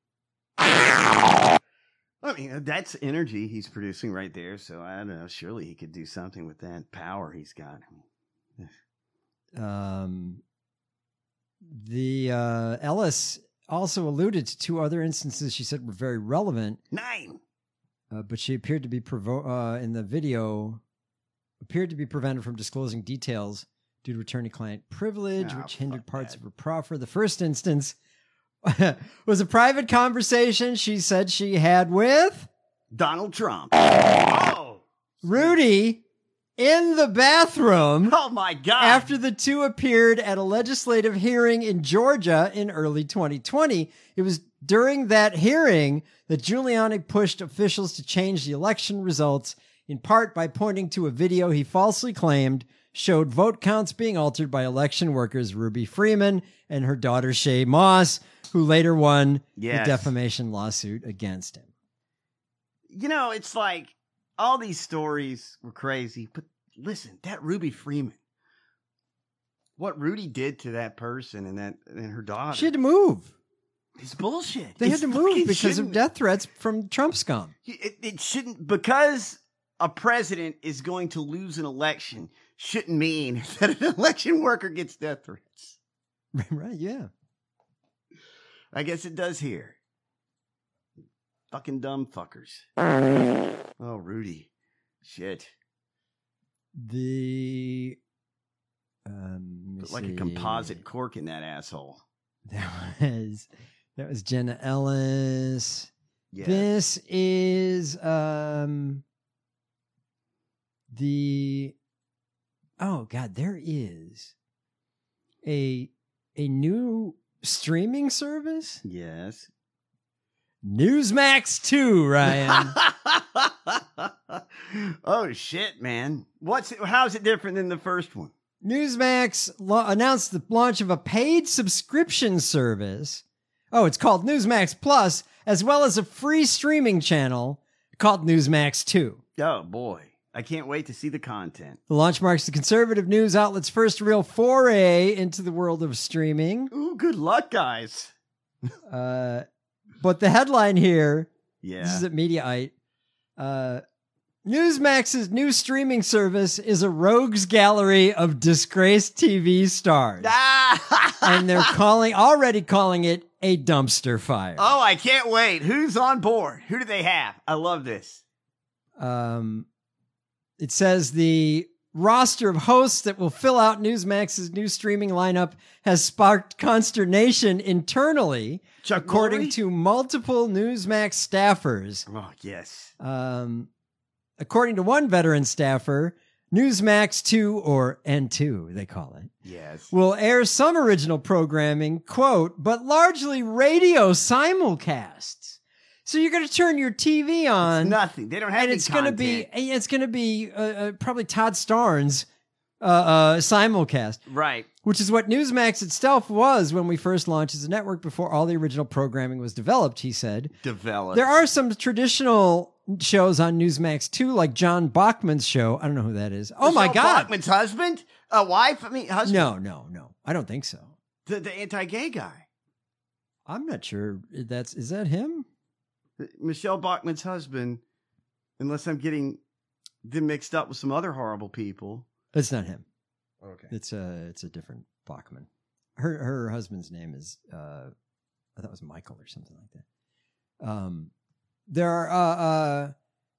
I mean, that's energy he's producing right there. So I don't know. Surely he could do something with that power he's got. Um, the uh, Ellis also alluded to two other instances she said were very relevant. Nine. Uh, but she appeared to be provo- uh, in the video appeared to be prevented from disclosing details due to attorney-client privilege, Oh, which hindered fuck parts that. of her proffer. The first instance was a private conversation she said she had with Donald Trump. Oh, Rudy in the bathroom. oh my God. After the two appeared at a legislative hearing in Georgia in early twenty twenty, it was during that hearing that Giuliani pushed officials to change the election results, in part by pointing to a video he falsely claimed showed vote counts being altered by election workers Ruby Freeman and her daughter Shay Moss, who later won Yes. the defamation lawsuit against him. You know, it's like all these stories were crazy, but listen, that Ruby Freeman, what Rudy did to that person and that and her daughter, She had to move. it's bullshit. They It's had to move fucking because of shouldn't- death threats from Trump scum. It, it shouldn't, because a president is going to lose an election, shouldn't mean that an election worker gets death threats. Right, yeah. I guess it does here. Fucking dumb fuckers. Oh, Rudy. Shit. The um, let me Put like a see. composite cork in that asshole. That was that was Jenna Ellis. Yeah. This is um the oh god, there is a a new streaming service, Yes. Newsmax two, Ryan. Oh shit, man. What's it, how's it different than the first one? Newsmax lo- announced the launch of a paid subscription service. Oh, it's called Newsmax Plus, as well as a free streaming channel called Newsmax two. Oh boy. I can't wait to see the content. The launch marks the conservative news outlet's first real foray into the world of streaming. Ooh, good luck, guys. uh, but the headline here, yeah. this is at Mediaite, uh, Newsmax's new streaming service is a rogues gallery of disgraced T V stars. And they're calling, already calling it a dumpster fire. Oh, I can't wait. Who's on board? Who do they have? I love this. Um, it says the roster of hosts that will fill out Newsmax's new streaming lineup has sparked consternation internally, Chuck according Lorre? to multiple Newsmax staffers. Oh, yes. Um, according to one veteran staffer, Newsmax two, or N two, they call it, yes, will air some original programming, quote, but largely radio simulcasts. So you're going to turn your T V on. It's nothing. They don't have and any it's going to be content. it's going to be uh, uh, probably Todd Starnes uh, uh, simulcast, Right. which is what Newsmax itself was when we first launched as a network before all the original programming was developed, he said. Developed. There are some traditional shows on Newsmax too, like John Bachman's show. I don't know who that is. Oh my Michelle God. Bachman's husband? A wife? I mean, husband? No, no, no. I don't think so. The, the anti-gay guy. I'm not sure. That's is that him? Michelle Bachman's husband, unless I'm getting them mixed up with some other horrible people. It's not him. Okay. It's a it's a different Bachman. Her her husband's name is uh I thought it was Michael or something like that. Um there are uh uh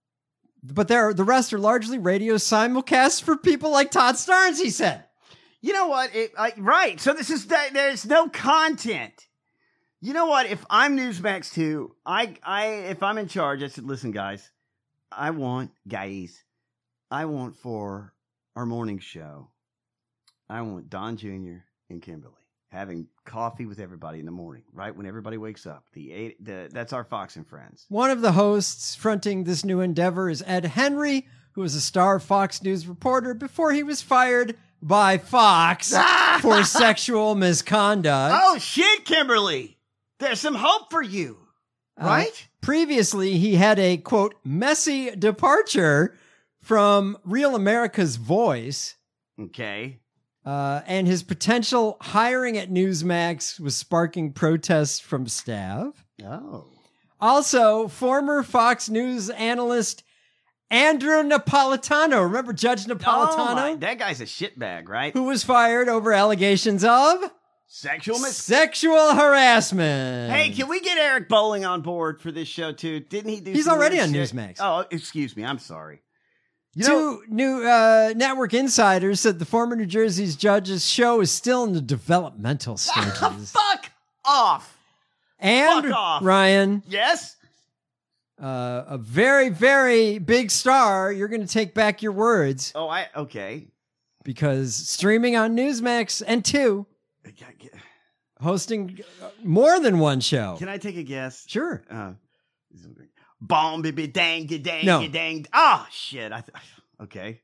but there are, the rest are largely radio simulcasts for people like Todd Starnes, he said. You know what? It, I, right. So this is that there's no content. You know what? If I'm Newsmax two, I, I, if I'm in charge, I said, listen, guys, I want, guys, I want for our morning show, I want Don Junior and Kimberly having coffee with everybody in the morning, right? When everybody wakes up. The eight, the, that's our Fox and Friends. One of the hosts fronting this new endeavor is Ed Henry, who was a star Fox News reporter before he was fired by Fox for sexual misconduct. Oh, shit, Kimberly. There's some hope for you, right? Uh, previously, he had a, quote, messy departure from Real America's Voice. Okay. Uh, and his potential hiring at Newsmax was sparking protests from staff. Oh. Also, former Fox News analyst Andrew Napolitano. Remember Judge Napolitano? Oh my, that guy's a shitbag, right? Who was fired over allegations of sexual mis- sexual harassment. Hey, can we get Eric Bowling on board for this show too? Didn't he do? He's some already weird on shit? Newsmax. Oh, excuse me. I'm sorry. You Two know, new uh, network insiders said the former New Jersey's judge's show is still in the developmental stages. Fuck off. And Fuck off. Ryan, Yes. uh, a very, very big star. You're going to take back your words Oh, I okay. because streaming on Newsmax and two, hosting more than one show. Can I take a guess? Sure. Uh, bomb, baby, dang, ya, dang, No. ya, dang. Ah, shit. I th- okay.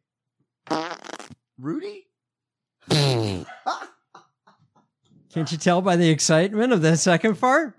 Rudy? Can't you tell by the excitement of the second part?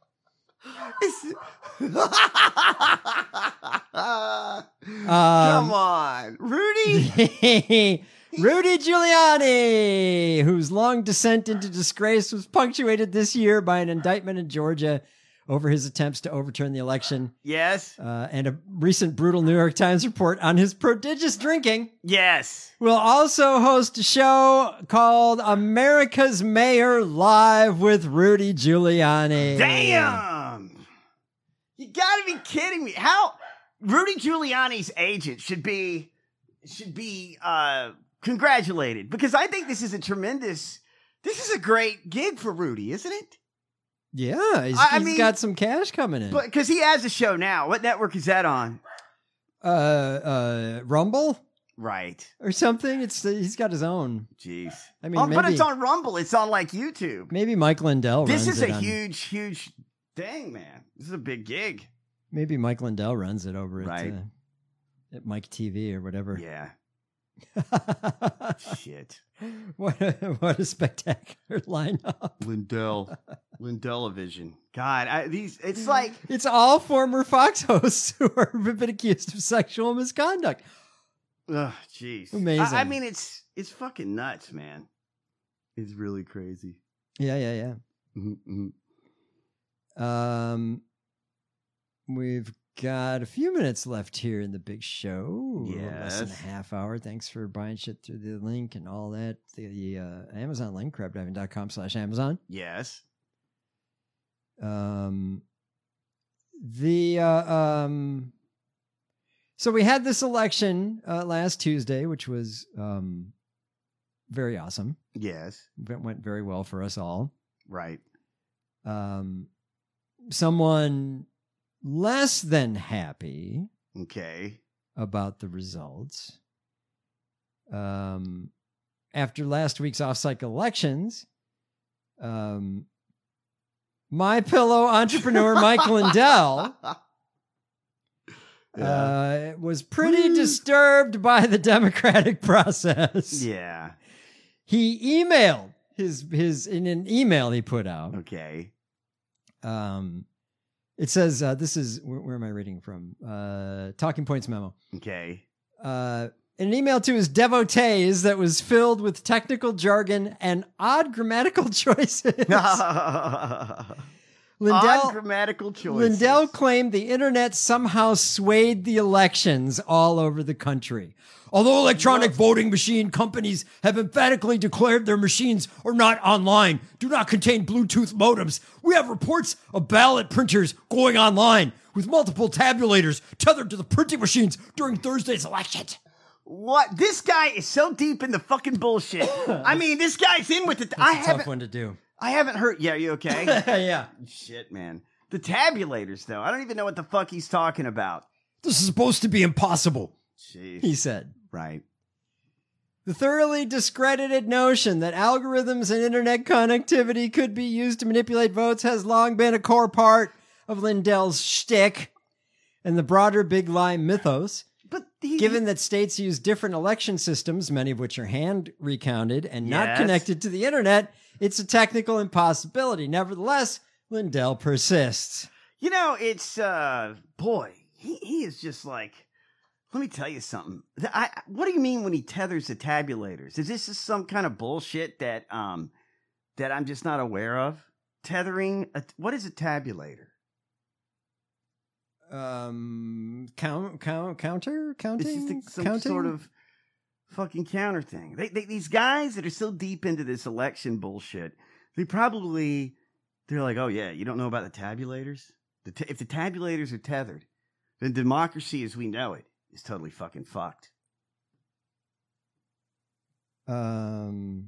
Come on. Rudy? Rudy Giuliani, whose long descent into disgrace was punctuated this year by an indictment in Georgia over his attempts to overturn the election. Yes. Uh, and a recent brutal New York Times report on his prodigious drinking. Yes. Will also host a show called America's Mayor Live with Rudy Giuliani. Damn. You gotta be kidding me. How Rudy Giuliani's agent should be should be uh congratulated, because I think this is a tremendous this is a great gig for Rudy, isn't it? Yeah, he's, I- I he's mean- got some cash coming in. But because he has a show now. What network is that on? uh, uh, Rumble Right. or something. It's he's got his own. Jeez. I mean, Oh, but maybe- it's on Rumble. It's on like YouTube. Maybe Mike Lindell. This runs is it a on- huge, huge dang, man. This is a big gig. Maybe Mike Lindell runs it over Right. at, uh, at Mike T V or whatever. Yeah. Shit. What a, what a spectacular lineup! Lindell. Lindell-a-vision. God, I, these. It's like It's all former Fox hosts who are been accused of sexual misconduct. Ugh, jeez. Amazing. I, I mean, it's it's fucking nuts, man. It's really crazy. Yeah, yeah, yeah. Mm-hmm. Um, we've got a few minutes left here in the big show. Less than a Yes. half hour. Thanks for buying shit through the link and all that. The uh, Amazon link, crabdiving.com slash Amazon. Yes. Um, the uh, um, so we had this election uh, last Tuesday, which was um, very awesome. Yes. It went very well for us all. Right. Um, someone less than happy Okay. about the results. Um, after last week's off-cycle elections, um, My Pillow entrepreneur Mike Lindell uh, was pretty disturbed by the democratic process. Yeah. He emailed his his in an email he put out. Okay. Um, it says uh, this is where, where am I reading from? Uh, Talking Points memo. Okay. Uh, in an email to his devotees that was filled with technical jargon and odd grammatical choices. Lindell, Odd grammatical choices. Lindell claimed the internet somehow swayed the elections all over the country. Although electronic voting machine companies have emphatically declared their machines are not online, do not contain Bluetooth modems, we have reports of ballot printers going online with multiple tabulators tethered to the printing machines during Thursday's election. What? This guy is so deep in the fucking bullshit. I mean, this guy's in with it. That's I a haven't. tough one to do. I haven't heard. Yeah, you okay? Yeah. Shit, man. The tabulators, though. I don't even know what the fuck he's talking about. This is supposed to be impossible, Jeez. he said. Right. The thoroughly discredited notion that algorithms and internet connectivity could be used to manipulate votes has long been a core part of Lindell's shtick and the broader big lie mythos. But he, given that states use different election systems, many of which are hand recounted and not Yes. connected to the internet, it's a technical impossibility. Nevertheless, Lindell persists. You know, it's, uh, boy, he, he is just like, let me tell you something. The- I, what do you mean when he tethers the tabulators? Is this just some kind of bullshit that, um, that I'm just not aware of? Tethering, a, what is a tabulator? Um, count, count, counter, counting, It's just a, some counting? sort of fucking counter thing. They, they, these guys that are so deep into this election bullshit, they probably, they're like, oh yeah, you don't know about the tabulators? The ta- if the tabulators are tethered, then democracy as we know it is totally fucking fucked. Um,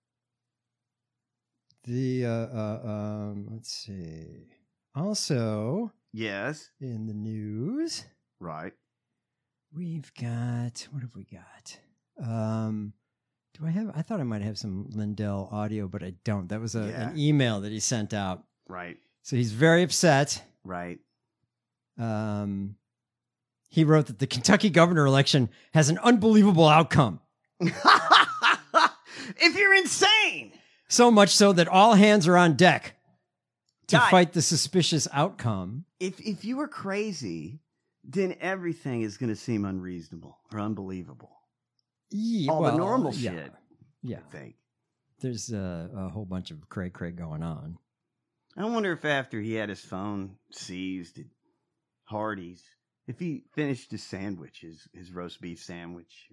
the uh, uh um, let's see. Also, Yes. in the news, Right. we've got what have we got? Um, do I have? I thought I might have some Lindell audio, but I don't. That was a, Yeah. an email that he sent out. Right. So he's very upset. Right. Um, he wrote that the Kentucky governor election has an unbelievable outcome. If you're insane. So much so that all hands are on deck to God. fight the suspicious outcome. If if you were crazy, then everything is going to seem unreasonable or unbelievable. Yeah, All well, the normal yeah, shit. Yeah. I think. There's a, a whole bunch of cray cray going on. I wonder if after he had his phone seized at Hardee's, if he finished his sandwich, his, his roast beef sandwich.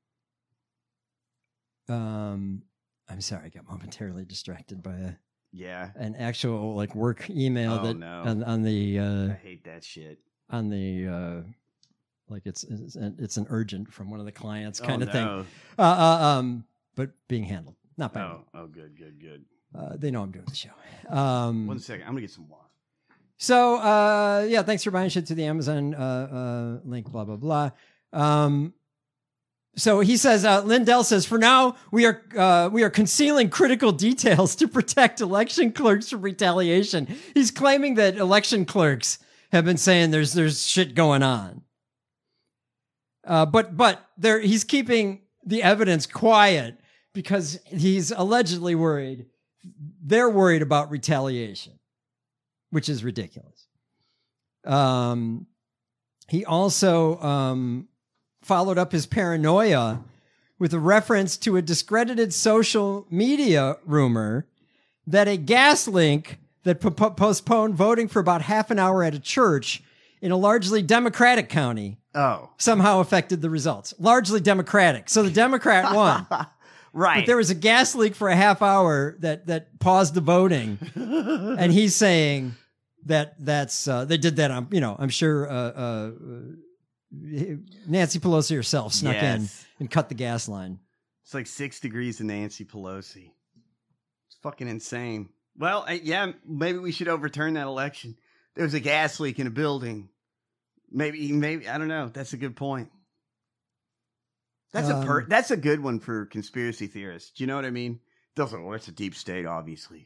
Um, I'm sorry, I got momentarily distracted by a Yeah. an actual like work email Oh, that no. on, on the uh, I hate that shit. on the uh, like it's it's an, it's an urgent from one of the clients kind Oh, of thing. no. Uh, uh, um, but being handled, not by me. Oh, oh, good, good, good. Uh, they know I'm doing the show. Um, One second. I'm going to get some water. So, uh, yeah, thanks for buying shit to the Amazon uh, uh, link, blah, blah, blah. Um, so he says, uh, Lindell says, for now, we are uh, we are concealing critical details to protect election clerks from retaliation. He's claiming that election clerks have been saying there's there's shit going on. Uh, but but there he's keeping the evidence quiet because he's allegedly worried. They're worried about retaliation, which is ridiculous. Um, he also um, followed up his paranoia with a reference to a discredited social media rumor that a gas leak that po- postponed voting for about half an hour at a church in a largely Democratic county oh. somehow affected the results. Largely Democratic. So the Democrat won. Right. But there was a gas leak for a half hour that, that paused the voting. And he's saying that that's, uh, they did that. I'm, you know, I'm sure, uh, uh, Nancy Pelosi herself snuck Yes. in and cut the gas line. It's like six degrees of Nancy Pelosi. It's fucking insane. Well, uh, yeah, maybe we should overturn that election. There was a gas leak in a building. Maybe, maybe, I don't know. That's a good point. That's Um, a per- that's a good one for conspiracy theorists. Do you know what I mean? They'll say, well, it's a deep state, obviously.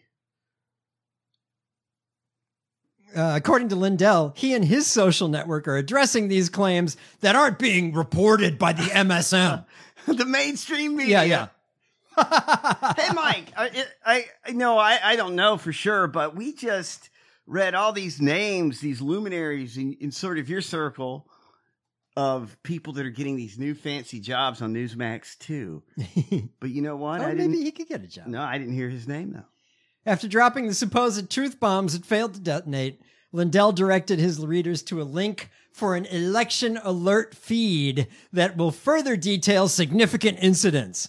Uh, according to Lindell, he and his social network are addressing these claims that aren't being reported by the M S M. The mainstream media. Yeah, yeah. Hey, Mike, I, I, I no, I, I don't know for sure, but we just read all these names, these luminaries in, in sort of your circle of people that are getting these new fancy jobs on Newsmax too. But you know what? Oh, I maybe didn't, he could get a job. No, I didn't hear his name though. After dropping the supposed truth bombs that failed to detonate, Lindell directed his readers to a link for an election alert feed that will further detail significant incidents.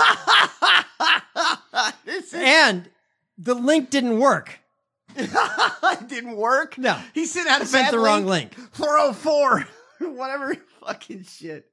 This is- And the link didn't work. It didn't work? No. He sent out a Sent bad the wrong link. four oh four. Whatever fucking shit.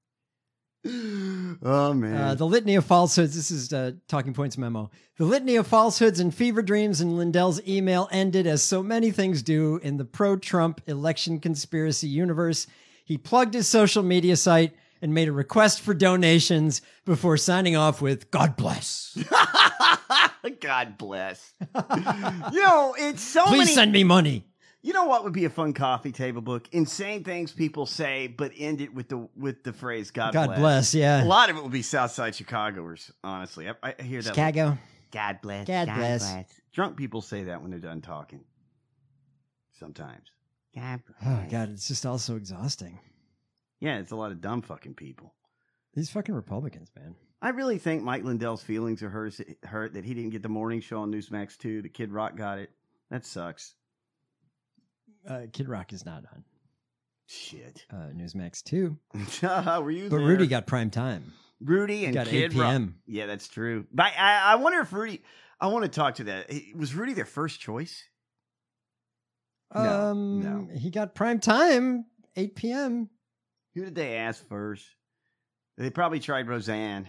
Oh, man. Uh, the litany of falsehoods. This is uh, Talking Points memo. The litany of falsehoods and fever dreams in Lindell's email ended as so many things do in the pro-Trump election conspiracy universe. He plugged his social media site and made a request for donations before signing off with "God bless." God bless. You know, it's so Please many. send me money. You know what would be a fun coffee table book? Insane things people say, but end it with the with the phrase "God, God bless." bless, yeah. A lot of it will be Southside Chicagoers. Honestly, I, I hear that. Chicago. God bless. God bless. Drunk people say that when they're done talking. Sometimes. God bless. Oh, God, it's just all so exhausting. Yeah, it's a lot of dumb fucking people. These fucking Republicans, man. I really think Mike Lindell's feelings are hurt, hurt that he didn't get the morning show on Newsmax two. The Kid Rock got it. That sucks. Uh, Kid Rock is not on Shit. uh, Newsmax two. Were you But there? Rudy got prime time. Rudy and got Kid eight Rock. p.m. Yeah, that's true. But I, I wonder if Rudy. I want to talk to that. Was Rudy their first choice? No, um, no. He got prime time, eight p.m. Who did they ask first? They probably tried Roseanne.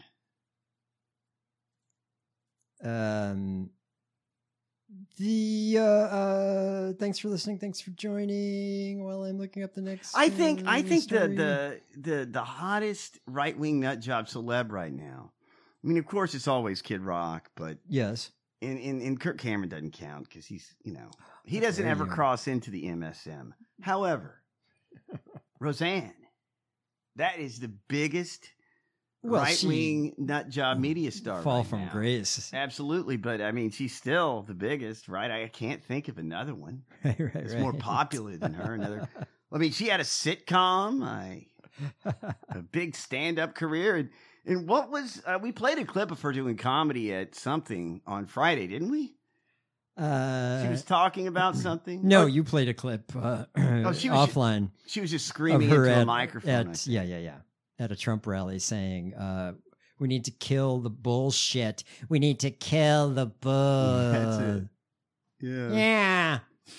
Um, the uh, uh, thanks for listening. Thanks for joining. While I'm looking up the next, I think. uh, I think the story. the the the hottest right wing nut job celeb right now. I mean, of course, it's always Kid Rock, but yes, and and, and Kirk Cameron doesn't count because he's you know he That's doesn't ever radio. cross into the M S M. However, Roseanne, that is the biggest Well, right she- wing nut job media star. fall right from now. grace. Absolutely, but I mean, she's still the biggest, right? I can't think of another one. Right, right, It's right. more popular than her. Another. I mean, she had a sitcom, I, a big stand-up career, and, and what was uh, we played a clip of her doing comedy at something on Friday, didn't we? Uh, She was talking about something. no, Oh, you played a clip uh, Oh, she was- offline. she was just of screaming her into at, a microphone. I At, think. yeah, yeah, yeah. At a Trump rally saying, uh, we need to kill the bullshit. We need to kill the bull. That's it. Yeah. Yeah.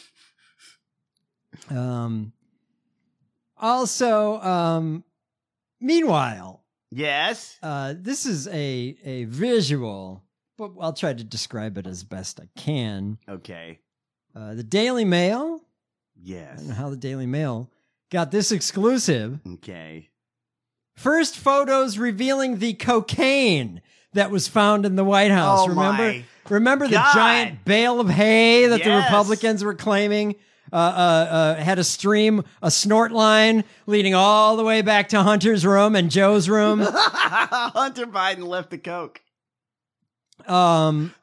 Um. Also, um, meanwhile, Yes. uh, this is a a visual, but I'll try to describe it as best I can. Okay. Uh, the Daily Mail. I Yes. don't know how the Daily Mail got this exclusive. Okay. First photos revealing the cocaine that was found in the White House. Oh, remember? my Remember the God. giant bale of hay that the Yes. Republicans were claiming uh, uh, uh, had a stream, a snort line leading all the way back to Hunter's room and Joe's room. Hunter Biden left the coke. Um,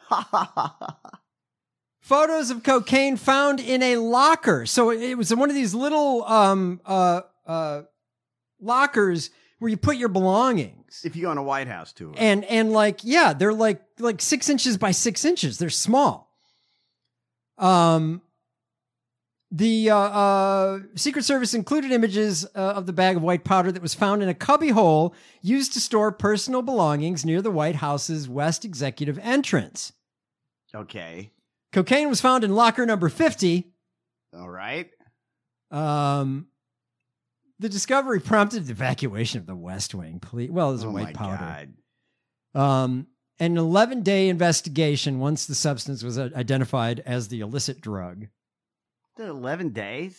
photos of cocaine found in a locker. So it was one of these little um, uh, uh, lockers where you put your belongings. If you go on a White House tour. And and like, yeah, they're like like six inches by six inches. They're small. Um The uh, uh, Secret Service included images uh, of the bag of white powder that was found in a cubbyhole used to store personal belongings near the White House's West Executive entrance. Okay. Cocaine was found in locker number fifty. All right. Um, the discovery prompted the evacuation of the West Wing. Police. Well, it was Oh white my powder. God. Um, an eleven-day investigation once the substance was uh, identified as the illicit drug. eleven days?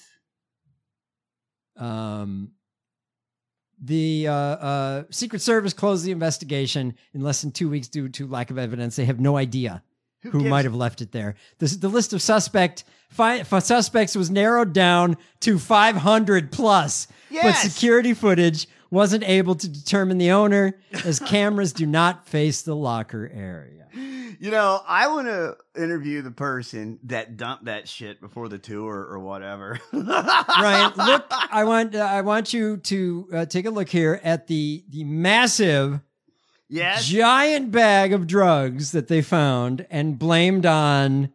Um, the uh, uh, Secret Service closed the investigation in less than two weeks due to lack of evidence. They have no idea Who who, gives- might have left it there. This, the list of suspect fi- for suspects was narrowed down to five hundred plus, but Yes! security footage wasn't able to determine the owner as cameras do not face the locker area. You know, I want to interview the person that dumped that shit before the tour or whatever. Ryan, look, I want uh, I want you to uh, take a look here at the the massive, Yes. giant bag of drugs that they found and blamed on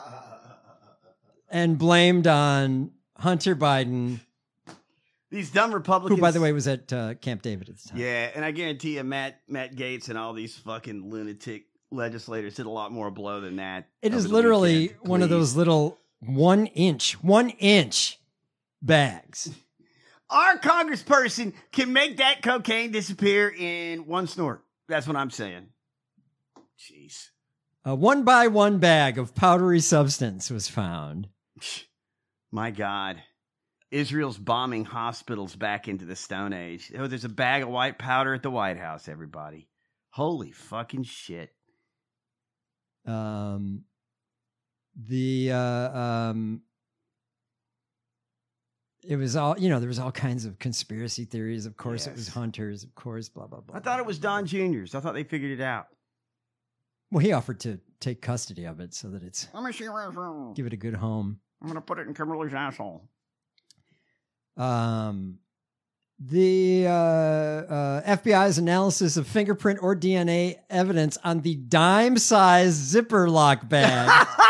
and blamed on Hunter Biden, These dumb who, Republicans. by the way, was at uh, Camp David at the time. Yeah, and I guarantee you, Matt Matt Gaetz and all these fucking lunatic legislators did a lot more blow than that. It is over the literally weekend. one of Please. those little one inch, one inch bags. Our congressperson can make that cocaine disappear in one snort. That's what I'm saying. Jeez. A one by one bag of powdery substance was found. My God. Israel's bombing hospitals back into the Stone Age. Oh, there's a bag of white powder at the White House, everybody. Holy fucking shit. Um, the uh, um, it was all, you know, there was all kinds of conspiracy theories. Of course, it was Yes. Hunter's. Of course, blah blah blah. I thought it was Don Junior's. I thought they figured it out. Well, he offered to take custody of it so that it's Let me see where it's from. give it a good home. I'm going to put it in Kimberly's asshole. Um, the uh, uh, F B I's analysis of fingerprint or D N A evidence on the dime-sized zipper lock bag.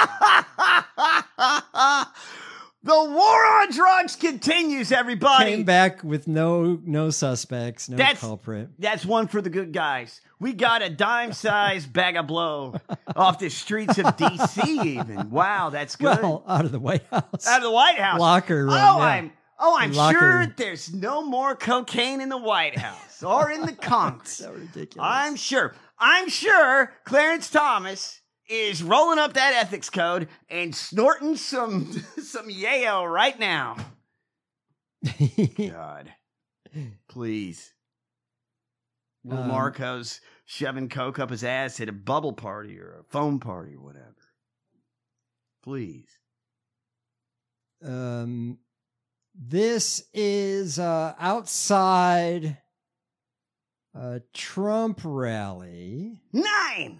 The war on drugs continues, everybody. Came back with no no suspects, no That's- culprit. That's one for the good guys. We got a dime-sized bag of blow off the streets of D C even. Wow, that's good. Well, out of the White House. Out of the White House. Locker room, Oh, yeah. I'm oh, I'm Locker. sure there's no more cocaine in the White House or in the Congress. So ridiculous. I'm sure. I'm sure Clarence Thomas is rolling up that ethics code and snorting some some yayo right now. God. Please. Little Um, Marco's shoving coke up his ass at a bubble party or a foam party or whatever. Please. Um, this is uh, outside a Trump rally. Nine!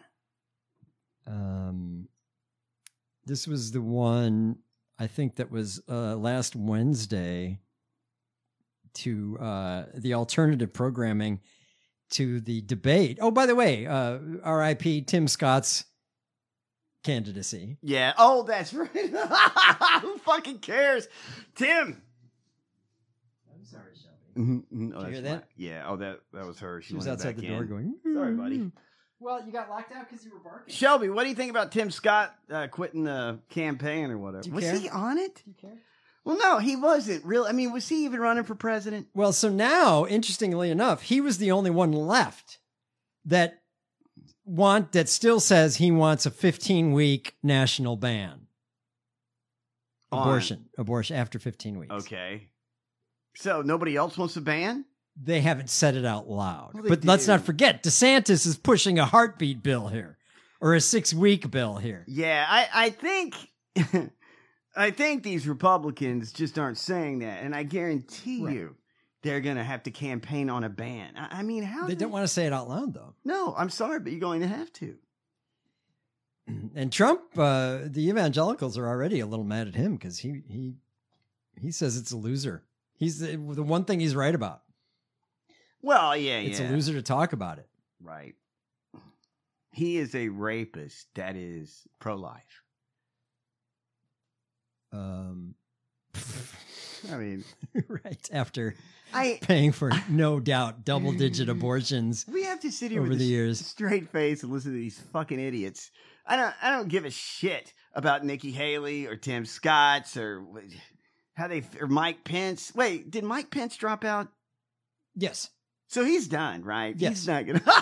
Um, this was the one I think that was uh, last Wednesday to uh, the alternative programming to the debate. Oh, by the way, uh, R I P Tim Scott's candidacy. Yeah. Oh, that's right. Who fucking cares? Tim. I'm sorry, Shelby. Mm-hmm. Oh, Did you that's hear that? right. Yeah. Oh, that that was her. She, She was went outside back the door in. going, Sorry, buddy. Well, you got locked out because you were barking. Shelby, what do you think about Tim Scott uh, quitting the campaign or whatever? Do you Was care? he on it? Do you care? Well, no, he wasn't. Real. I mean, was he even running for president? Well, so now, interestingly enough, he was the only one left that want that still says he wants a fifteen week national ban. On- Abortion, abortion after fifteen weeks. Okay. So nobody else wants a ban? They haven't said it out loud. Well, they But let's do. not forget, DeSantis is pushing a heartbeat bill here or a six week bill here. Yeah, I, I think I think these Republicans just aren't saying that, and I guarantee Right. you they're gonna have to campaign on a ban. I, I mean, how They do don't want to say it out loud, though. No, I'm sorry, but you're going to have to. And Trump, uh, the evangelicals are already a little mad at him because he he he says it's a loser. He's the, the one thing he's right about. Well, yeah, It's yeah. a loser to talk about it. Right. He is a rapist that is pro-life. Um, I mean, right after I paying for no doubt double-digit abortions. we have to sit here over with the a years. straight face and listen to these fucking idiots. I don't. I don't give a shit about Nikki Haley or Tim Scott or how they or Mike Pence. Wait, did Mike Pence drop out? Yes. So he's done, right? Yes. He's not gonna.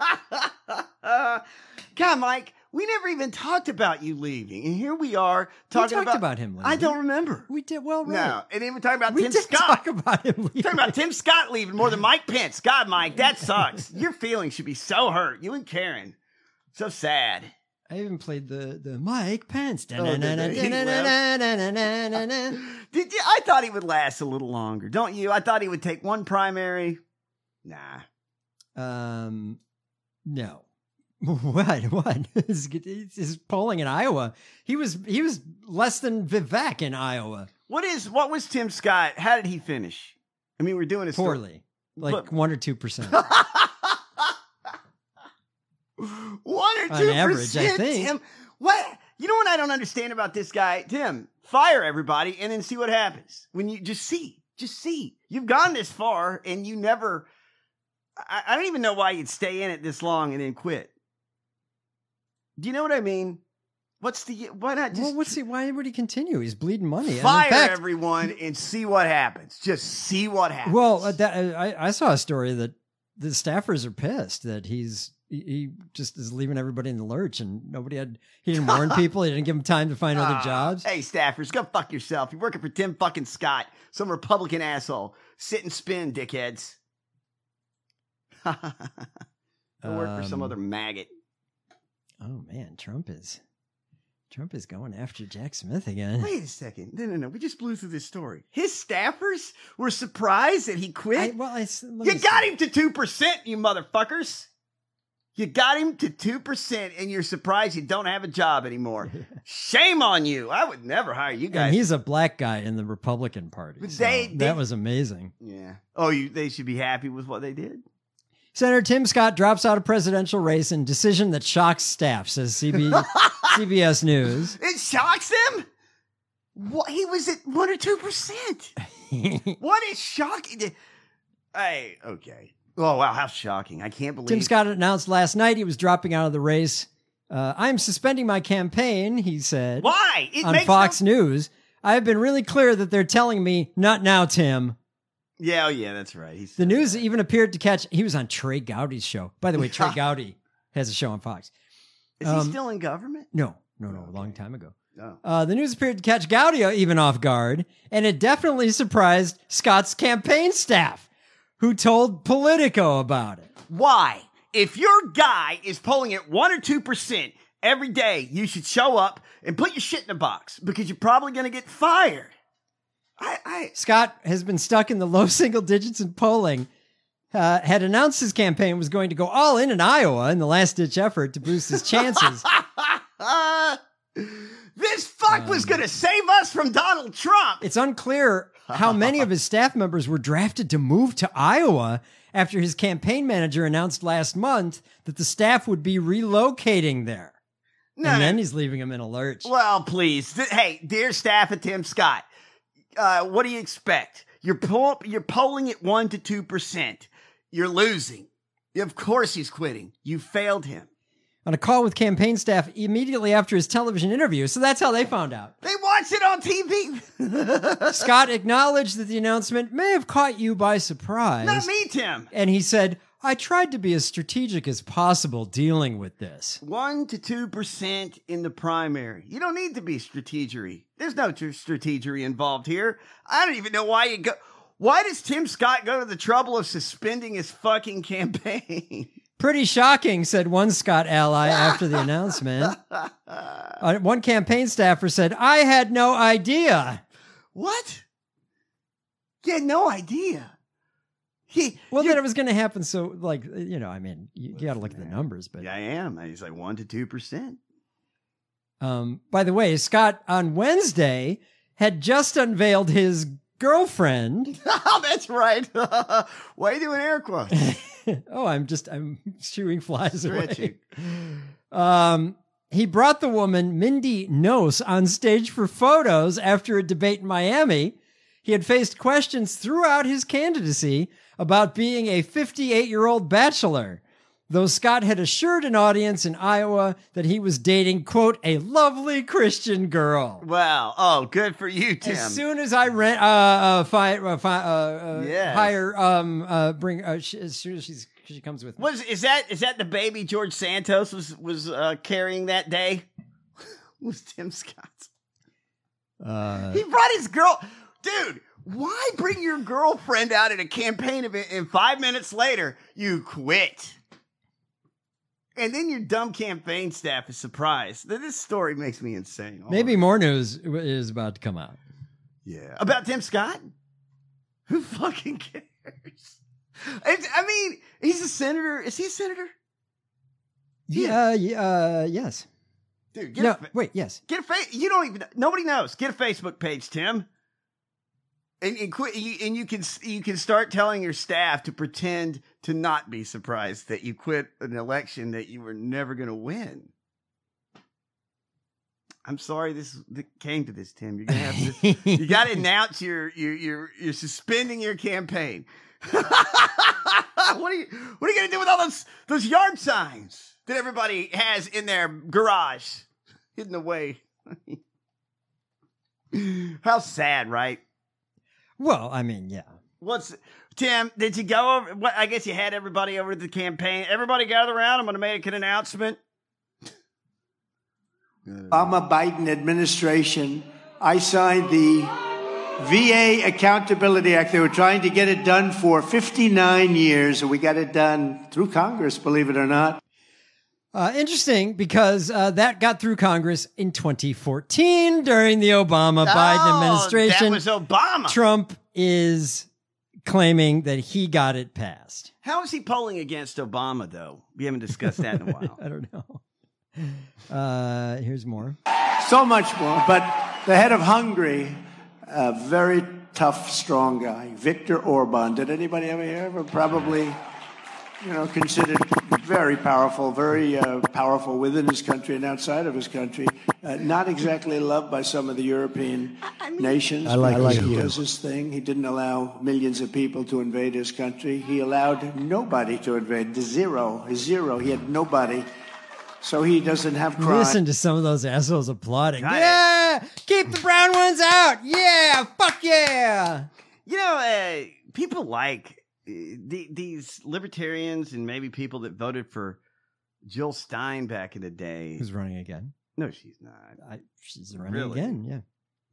God, Mike, we never even talked about you leaving, and here we are talking talked about, about him leaving. I don't remember. We did well, right? No, and then we're talking about We Tim did Scott. talk about him leaving. Talking about Tim Scott leaving more than Mike Pence. God, Mike, that sucks. Your feelings should be so hurt. You and Karen, so sad. I even played the the Mike Pence. Oh, did they? He Did you? I thought he would last a little longer, don't you? I thought he would take one primary. Nah. Um, no. What? What? His, his polling in Iowa. He was he was less than Vivek in Iowa. What is? What was Tim Scott? How did he finish? I mean, we're doing a story- Poorly, like But- one or two percent. One or On two average, I percent, think. Tim. What? You know what I don't understand about this guy, Tim? Fire everybody and then see what happens. When you just see, just see. You've gone this far and you never. I, I don't even know why you'd stay in it this long and then quit. Do you know what I mean? What's the? Why not just Well, what's he? Why would he continue? He's bleeding money. And in fire fact- everyone and see what happens? Just see what happens. Well, uh, that, I, I saw a story that the staffers are pissed that he's he, he just is leaving everybody in the lurch, and nobody had he didn't warn people. He didn't give them time to find other Ah, jobs. Hey, staffers, go fuck yourself. You're working for Tim fucking Scott, some Republican asshole. Sit and spin, dickheads. Go work for some Um, other maggot. Oh man, Trump is Trump is going after Jack Smith again. Wait a second. No, no, no. We just blew through this story. His staffers were surprised that he quit. I, well, I, let you me got see. him to two percent, you motherfuckers. You got him to two percent, and you're surprised you don't have a job anymore. Shame on you. I would never hire you guys. And he's a black guy in the Republican Party. But so they- they- that was amazing. yeah. Oh, you? They should be happy with what they did. Senator Tim Scott drops out of presidential race in decision that shocks staff, says C B, C B S News. It shocks them? What? He was at one or two percent. What is shocking? Hey, okay. Oh, wow. How shocking. I can't believe Tim Scott announced last night he was dropping out of the race. Uh, I'm suspending my campaign, he said. Why? It on makes Fox no- News. I have been really clear that they're telling me, not now, Tim. Yeah, oh, yeah, that's right. He's The news even appeared to catch. He was on Trey Gowdy's show. By the way, Trey Gowdy has a show on Fox. Is Um, he still in government? No, no, no, a long time ago. Oh. Uh, the news appeared to catch Gowdy even off guard, and it definitely surprised Scott's campaign staff, who told Politico about it. Why? If your guy is polling at one or two percent every day, you should show up and put your shit in a box because you're probably going to get fired. I, I Scott has been stuck in the low single digits in polling. Uh, had announced his campaign was going to go all in in Iowa in the last ditch effort to boost his chances. This fuck was going to save us from Donald Trump. It's unclear how many of his staff members were drafted to move to Iowa after his campaign manager announced last month that the staff would be relocating there. No, and no. then he's leaving them in a lurch. Well, please. Th- hey, dear staff of Tim Scott, uh, what do you expect? You're, po- you're polling at one to two percent. You're losing. Of course he's quitting. You failed him. On a call with campaign staff immediately after his television interview. So that's how they found out. They watched it on T V. Scott acknowledged that the announcement may have caught you by surprise. Not me, Tim. And he said, I tried to be as strategic as possible dealing with this. One to two percent in the primary. You don't need to be strategery. There's no tr- strategery involved here. I don't even know why you go. Why does Tim Scott go to the trouble of suspending his fucking campaign? Pretty shocking, said one Scott ally after the announcement. Uh, one campaign staffer said, I had no idea. What? You had no idea. He, well, that it was going to happen. So, like, you know, I mean, you, you got to look at the numbers. But yeah, I am. He's like one to two percent. Um, by the way, Scott on Wednesday had just unveiled his girlfriend. Oh, that's right. Why are you doing air quotes? Oh, I'm just, I'm shooing flies Stretching. away. Um, he brought the woman, Mindy Nose, on stage for photos after a debate in Miami. He had faced questions throughout his candidacy about being a fifty-eight-year-old bachelor, though Scott had assured an audience in Iowa that he was dating, quote, a lovely Christian girl. Wow. Oh, good for you, Tim. As soon as I rent, uh, uh, fi- uh, fi- uh, uh Yes. hire, um, uh, bring, uh, sh- as soon as she's, she comes with me. Was is that is that the baby George Santos was was uh, carrying that day? Was Tim Scott? Uh, He brought his girl, dude. Why bring your girlfriend out at a campaign event and five minutes later you quit? And then your dumb campaign staff is surprised. This story makes me insane. maybe more news is about to come out. Yeah. About Tim Scott? Who fucking cares? It's, I mean, he's a senator. Is he a senator? Yeah, yeah, uh, yes. Dude, get No, a fa- wait, yes. Get a face. You don't even. Nobody knows. Get a Facebook page, Tim. And, and quit. You, and you can you can start telling your staff to pretend to not be surprised that you quit an election that you were never going to win. I'm sorry this that came to this, Tim. You're gonna have to. You got to announce your you're you're you're suspending your campaign. what are you What are you gonna do with all those those yard signs that everybody has in their garage, hidden away? How sad, right? Well, I mean, yeah. What's Tim? Did you go over? What, I guess you had everybody over to the campaign. Everybody gather around. I'm going to make an announcement. Obama Biden administration, I signed the V A Accountability Act. They were trying to get it done for fifty-nine years, and we got it done through Congress, believe it or not. Uh, interesting, because uh, that got through Congress in twenty fourteen during the Obama-Biden Oh, administration. that was Obama. Trump is claiming that he got it passed. How is he polling against Obama, though? We haven't discussed that in a while. I don't know. Uh, here's more. So much more. But the head of Hungary, a very tough, strong guy, Viktor Orban. Did anybody ever hear of him? Probably, you know, considered very powerful, very uh, powerful within his country and outside of his country. Uh, not exactly loved by some of the European I mean, nations. I like because you. he does his thing. He didn't allow millions of people to invade his country. He allowed nobody to invade. Zero. Zero. He had nobody. So he doesn't have crime. Listen to some of those assholes applauding. Got Yeah! Keep the brown ones out! Yeah! Fuck yeah! You know, uh, people like uh, the, these libertarians and maybe people that voted for Jill Stein back in the day. Who's running again? No, she's not. I, she's running Really? again, yeah.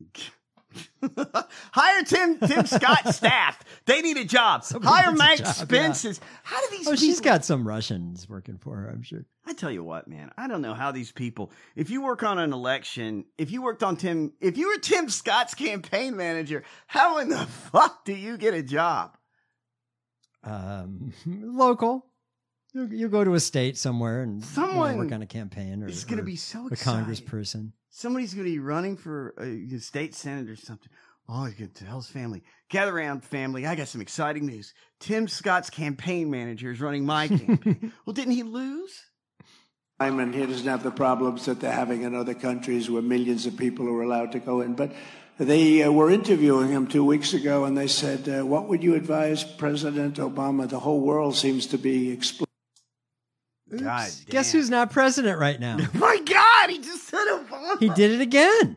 Hire Tim Tim Scott's staff. They need a job. Somebody Hire needs a Mike job, Spence's. How do these Oh, people... she's got some Russians working for her, I'm sure. I tell you what, man. I don't know how these people... If you work on an election, if you worked on Tim... If you were Tim Scott's campaign manager, how in the fuck do you get a job? Um, local. You, you go to a state somewhere and you know, Someone work on a campaign or is gonna or be so a excited. congressperson. Somebody's going to be running for a state senate or something. Oh, he's going to tell his family, gather around, family. I got some exciting news. Tim Scott's campaign manager is running my campaign. Well, didn't he lose? And he doesn't have the problems that they're having in other countries where millions of people are allowed to go in. But they uh, were interviewing him two weeks ago, and they said, uh, what would you advise President Obama? The whole world seems to be exploding. God Guess who's not president right now? My God, he just said Obama. He did it again.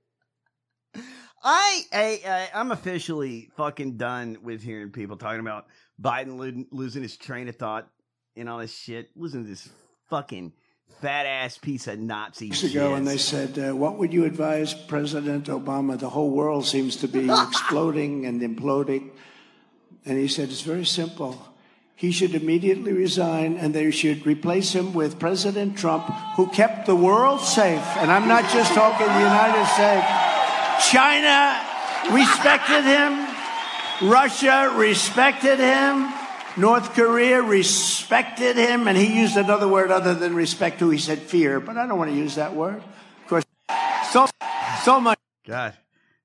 I, I, I, I'm officially fucking done with hearing people talking about Biden lo- losing his train of thought and all this shit. Listen to this fucking fat ass piece of Nazi Weeks shit. ago, and they said, uh, what would you advise President Obama? The whole world seems to be exploding and imploding. And he said, it's very simple. He should immediately resign, and they should replace him with President Trump, who kept the world safe. And I'm not just talking the United States. China respected him. Russia respected him. North Korea respected him. And he used another word other than respect, who he said fear. But I don't want to use that word. Of course, so, so much. God.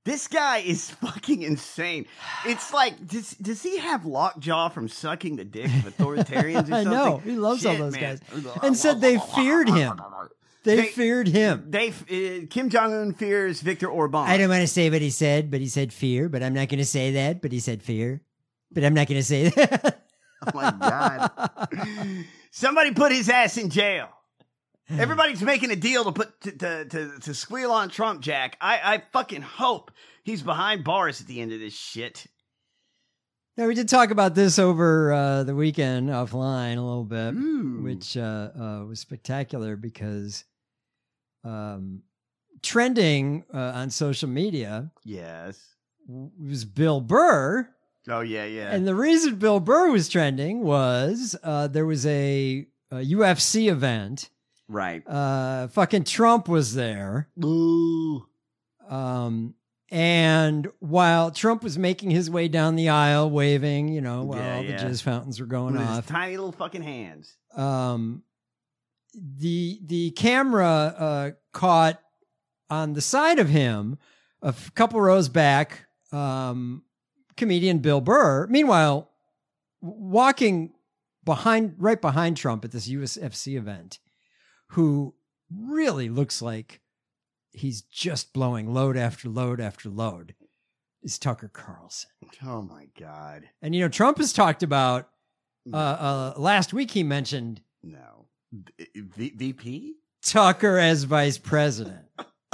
This guy is fucking insane. It's like, does does he have lockjaw from sucking the dick of authoritarians or I something? know. He loves all Shit, those man. guys. And said they feared him. They, They- feared him. They uh, Kim Jong Un fears Viktor Orban. I don't want to say what he said, but he said fear, but I'm not going to say that, but he said fear. But I'm not going to say that. Oh my god! Somebody put his ass in jail. Everybody's making a deal to put to to, to, to squeal on Trump, Jack. I, I fucking hope he's behind bars at the end of this shit. Now, we did talk about this over uh, the weekend offline a little bit, which uh, uh, was spectacular because um, trending uh, on social media Yes. was Bill Burr. Oh yeah, yeah. And the reason Bill Burr was trending was uh, there was a, a U F C event. Right. Uh, fucking Trump was there. Ooh. Um, and while Trump was making his way down the aisle, waving, you know, while Yeah, all yeah. the jizz fountains were going With his off, tiny little fucking hands. um, the the camera uh, caught on the side of him, a f- couple rows back, um, comedian Bill Burr. Meanwhile, w- walking behind, right behind Trump at this U F C event, who really looks like he's just blowing load after load after load, is Tucker Carlson. Oh my god. And, you know, Trump has talked about, uh, uh, last week he mentioned No. V- VP? Tucker as vice president.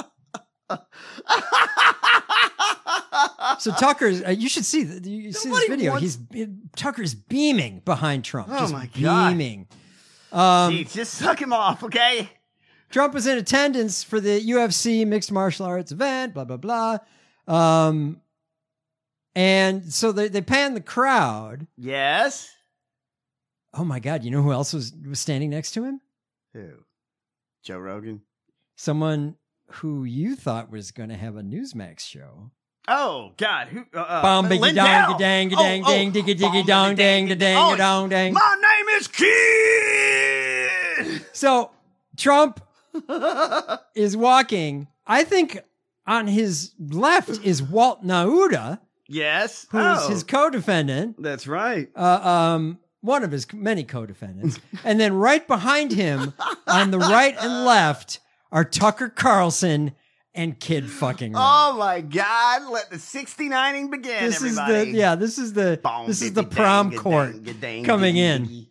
So Tucker's, uh, you should see, the, you see this Nobody video. wants- He's, Tucker's beaming behind Trump. Oh just my God. beaming. Um, Jeez, just suck him off, okay? Trump was in attendance for the U F C mixed martial arts event, blah, blah, blah. Um, and so they, they panned the crowd. Yes. Oh my God. You know who else was, was standing next to him? Who? Joe Rogan? Someone who you thought was going to have a Newsmax show. Oh, God. Who? Uh, uh, Bom, biggy, Lindell. dong, dang, Oh, dang, oh, dang, diggy, bom, diggy, dong, dang, dang, dang, oh, dong, dang. My name is Kid. So Trump is walking. I think on his left is Walt Nauta, Yes. who's oh, his co-defendant. That's right. Uh, um, one of his many co-defendants. And then right behind him on the right and left are Tucker Carlson and Kid fucking Rock. Oh my God! Let the sixty-nining begin. This everybody. is the yeah. This is the Bom, this is the biddy, prom dang, court dang, dang, coming dang, in.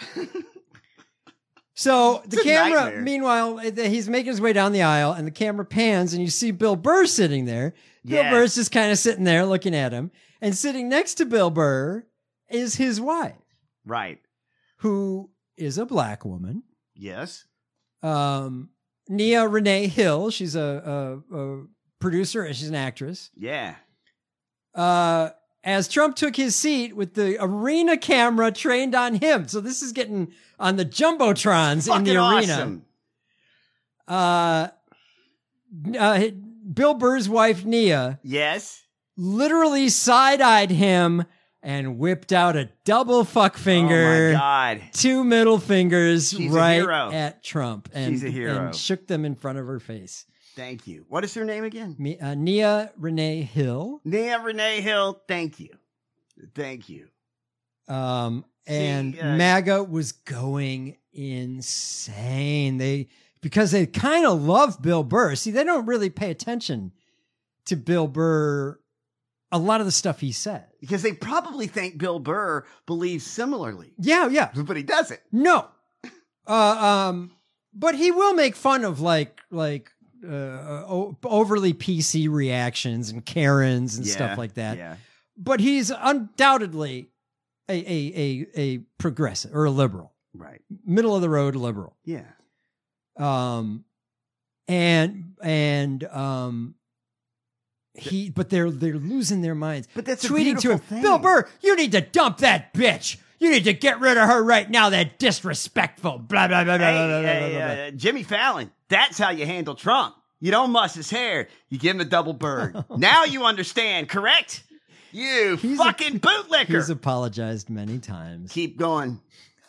So the It's a camera, nightmare. meanwhile, uh, he's making his way down the aisle, and the camera pans, and you see Bill Burr sitting there. Bill Yes. Burr's just kind of sitting there looking at him, and sitting next to Bill Burr is his wife, Right. who is a black woman. Yes. Um, Nia Renee Hill. She's a, a, a producer and she's an actress. Yeah. Uh, as Trump took his seat with the arena camera trained on him. So this is getting on the Jumbotrons in the Fucking arena. awesome. Uh, uh, Bill Burr's wife, Nia, Yes. literally side-eyed him and whipped out a double fuck finger. Oh my God. Two middle fingers She's a right hero. at Trump. And, She's a hero. and shook them in front of her face. Thank you. What is her name again? Me, uh, Nia Renee Hill. Nia Renee Hill. Thank you. Thank you. Um, and See, uh, MAGA was going insane. They because they kind of love Bill Burr. See, they don't really pay attention to Bill Burr. A lot of the stuff he says. Because they probably think Bill Burr believes similarly. Yeah, yeah. But he doesn't. No. Uh, um, but he will make fun of like like uh, o- overly P C reactions and Karens and Yeah, stuff like that. Yeah. But he's undoubtedly a a a, a progressive or a liberal, Right. middle of the road liberal. Yeah. Um, and and um. He, but they're they're losing their minds. But that's a tweeting to him, beautiful thing. Bill Burr, you need to dump that bitch. You need to get rid of her right now. That disrespectful. Blah blah blah blah Hey, blah blah, hey, blah, blah. uh, Jimmy Fallon, that's how you handle Trump. You don't muss his hair. You give him a double bird. Now you understand, correct? You He's fucking a- bootlicker. He's apologized many times. Keep going.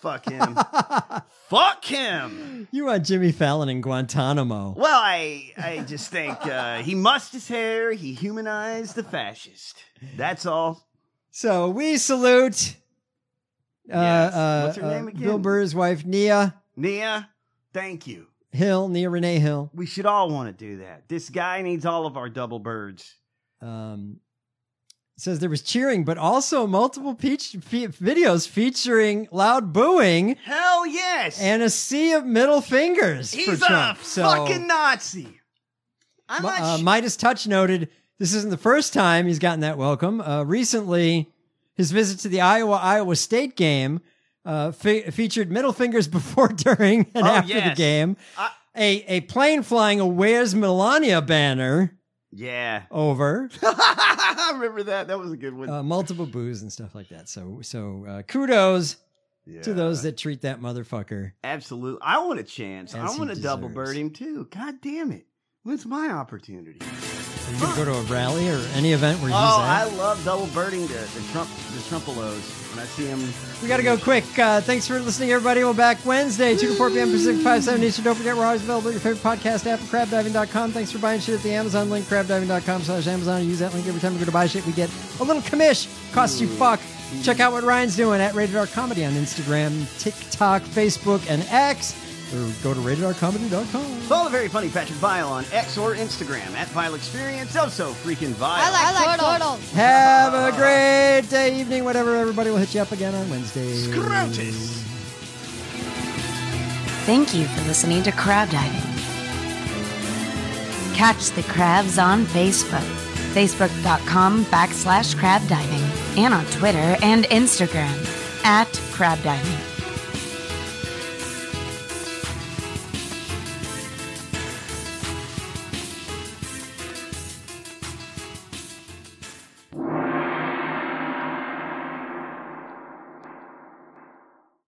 Fuck him. Fuck him. You want Jimmy Fallon in Guantanamo. Well, I I just think uh, he mussed his hair. He humanized the fascist. That's all. So we salute uh, Yes. uh, What's her uh, name again? Bill Burr's wife, Nia Nia, thank you. Hill, Nia Renee Hill. We should all want to do that. This guy needs all of our double birds. Um, says there was cheering, but also multiple peach fe- videos featuring loud booing. Hell yes. And a sea of middle fingers He's for Trump. a So, fucking Nazi. I'm not uh, sh- Midas Touch noted this isn't the first time he's gotten that welcome. Uh, recently, his visit to the Iowa Iowa State game uh, fe- featured middle fingers before, during, and Oh, after yes. the game. I- a a plane flying a "Where's Melania" banner Yeah. over. I remember that. That was a good one. Uh, multiple boos and stuff like that. So so uh, kudos Yeah. to those that treat that motherfucker. Absolutely. I want a chance. As I want he to double deserves. bird him too. God damn it. When's my opportunity? Are you gonna go to a rally or any event where Oh, he's I at? love double birding the, the Trump the Trumpelos. When I see him. We got to go quick. Uh, thanks for listening, everybody. We'll be back Wednesday, two to four p.m. Pacific, five, seven Eastern. Don't forget, we're always available at your favorite podcast app, crab diving dot com. Thanks for buying shit at the Amazon link, crab diving dot com slash Amazon. Use that link every time we go to buy shit. We get a little commish. Costs you fuck. Check out what Ryan's doing at Rated R Comedy on Instagram, TikTok, Facebook, and X. Or go to rated r comedy dot com. Follow the very funny Patrick Vile on X or Instagram at Vile Experience. Also freaking Vile. I like, I like turtles. Have a great day, evening, whatever. Everybody will hit you up again on Wednesday. Scrotus. Thank you for listening to Crab Diving. Catch the crabs on Facebook, facebook.com backslash crab diving, and on Twitter and Instagram at crab diving.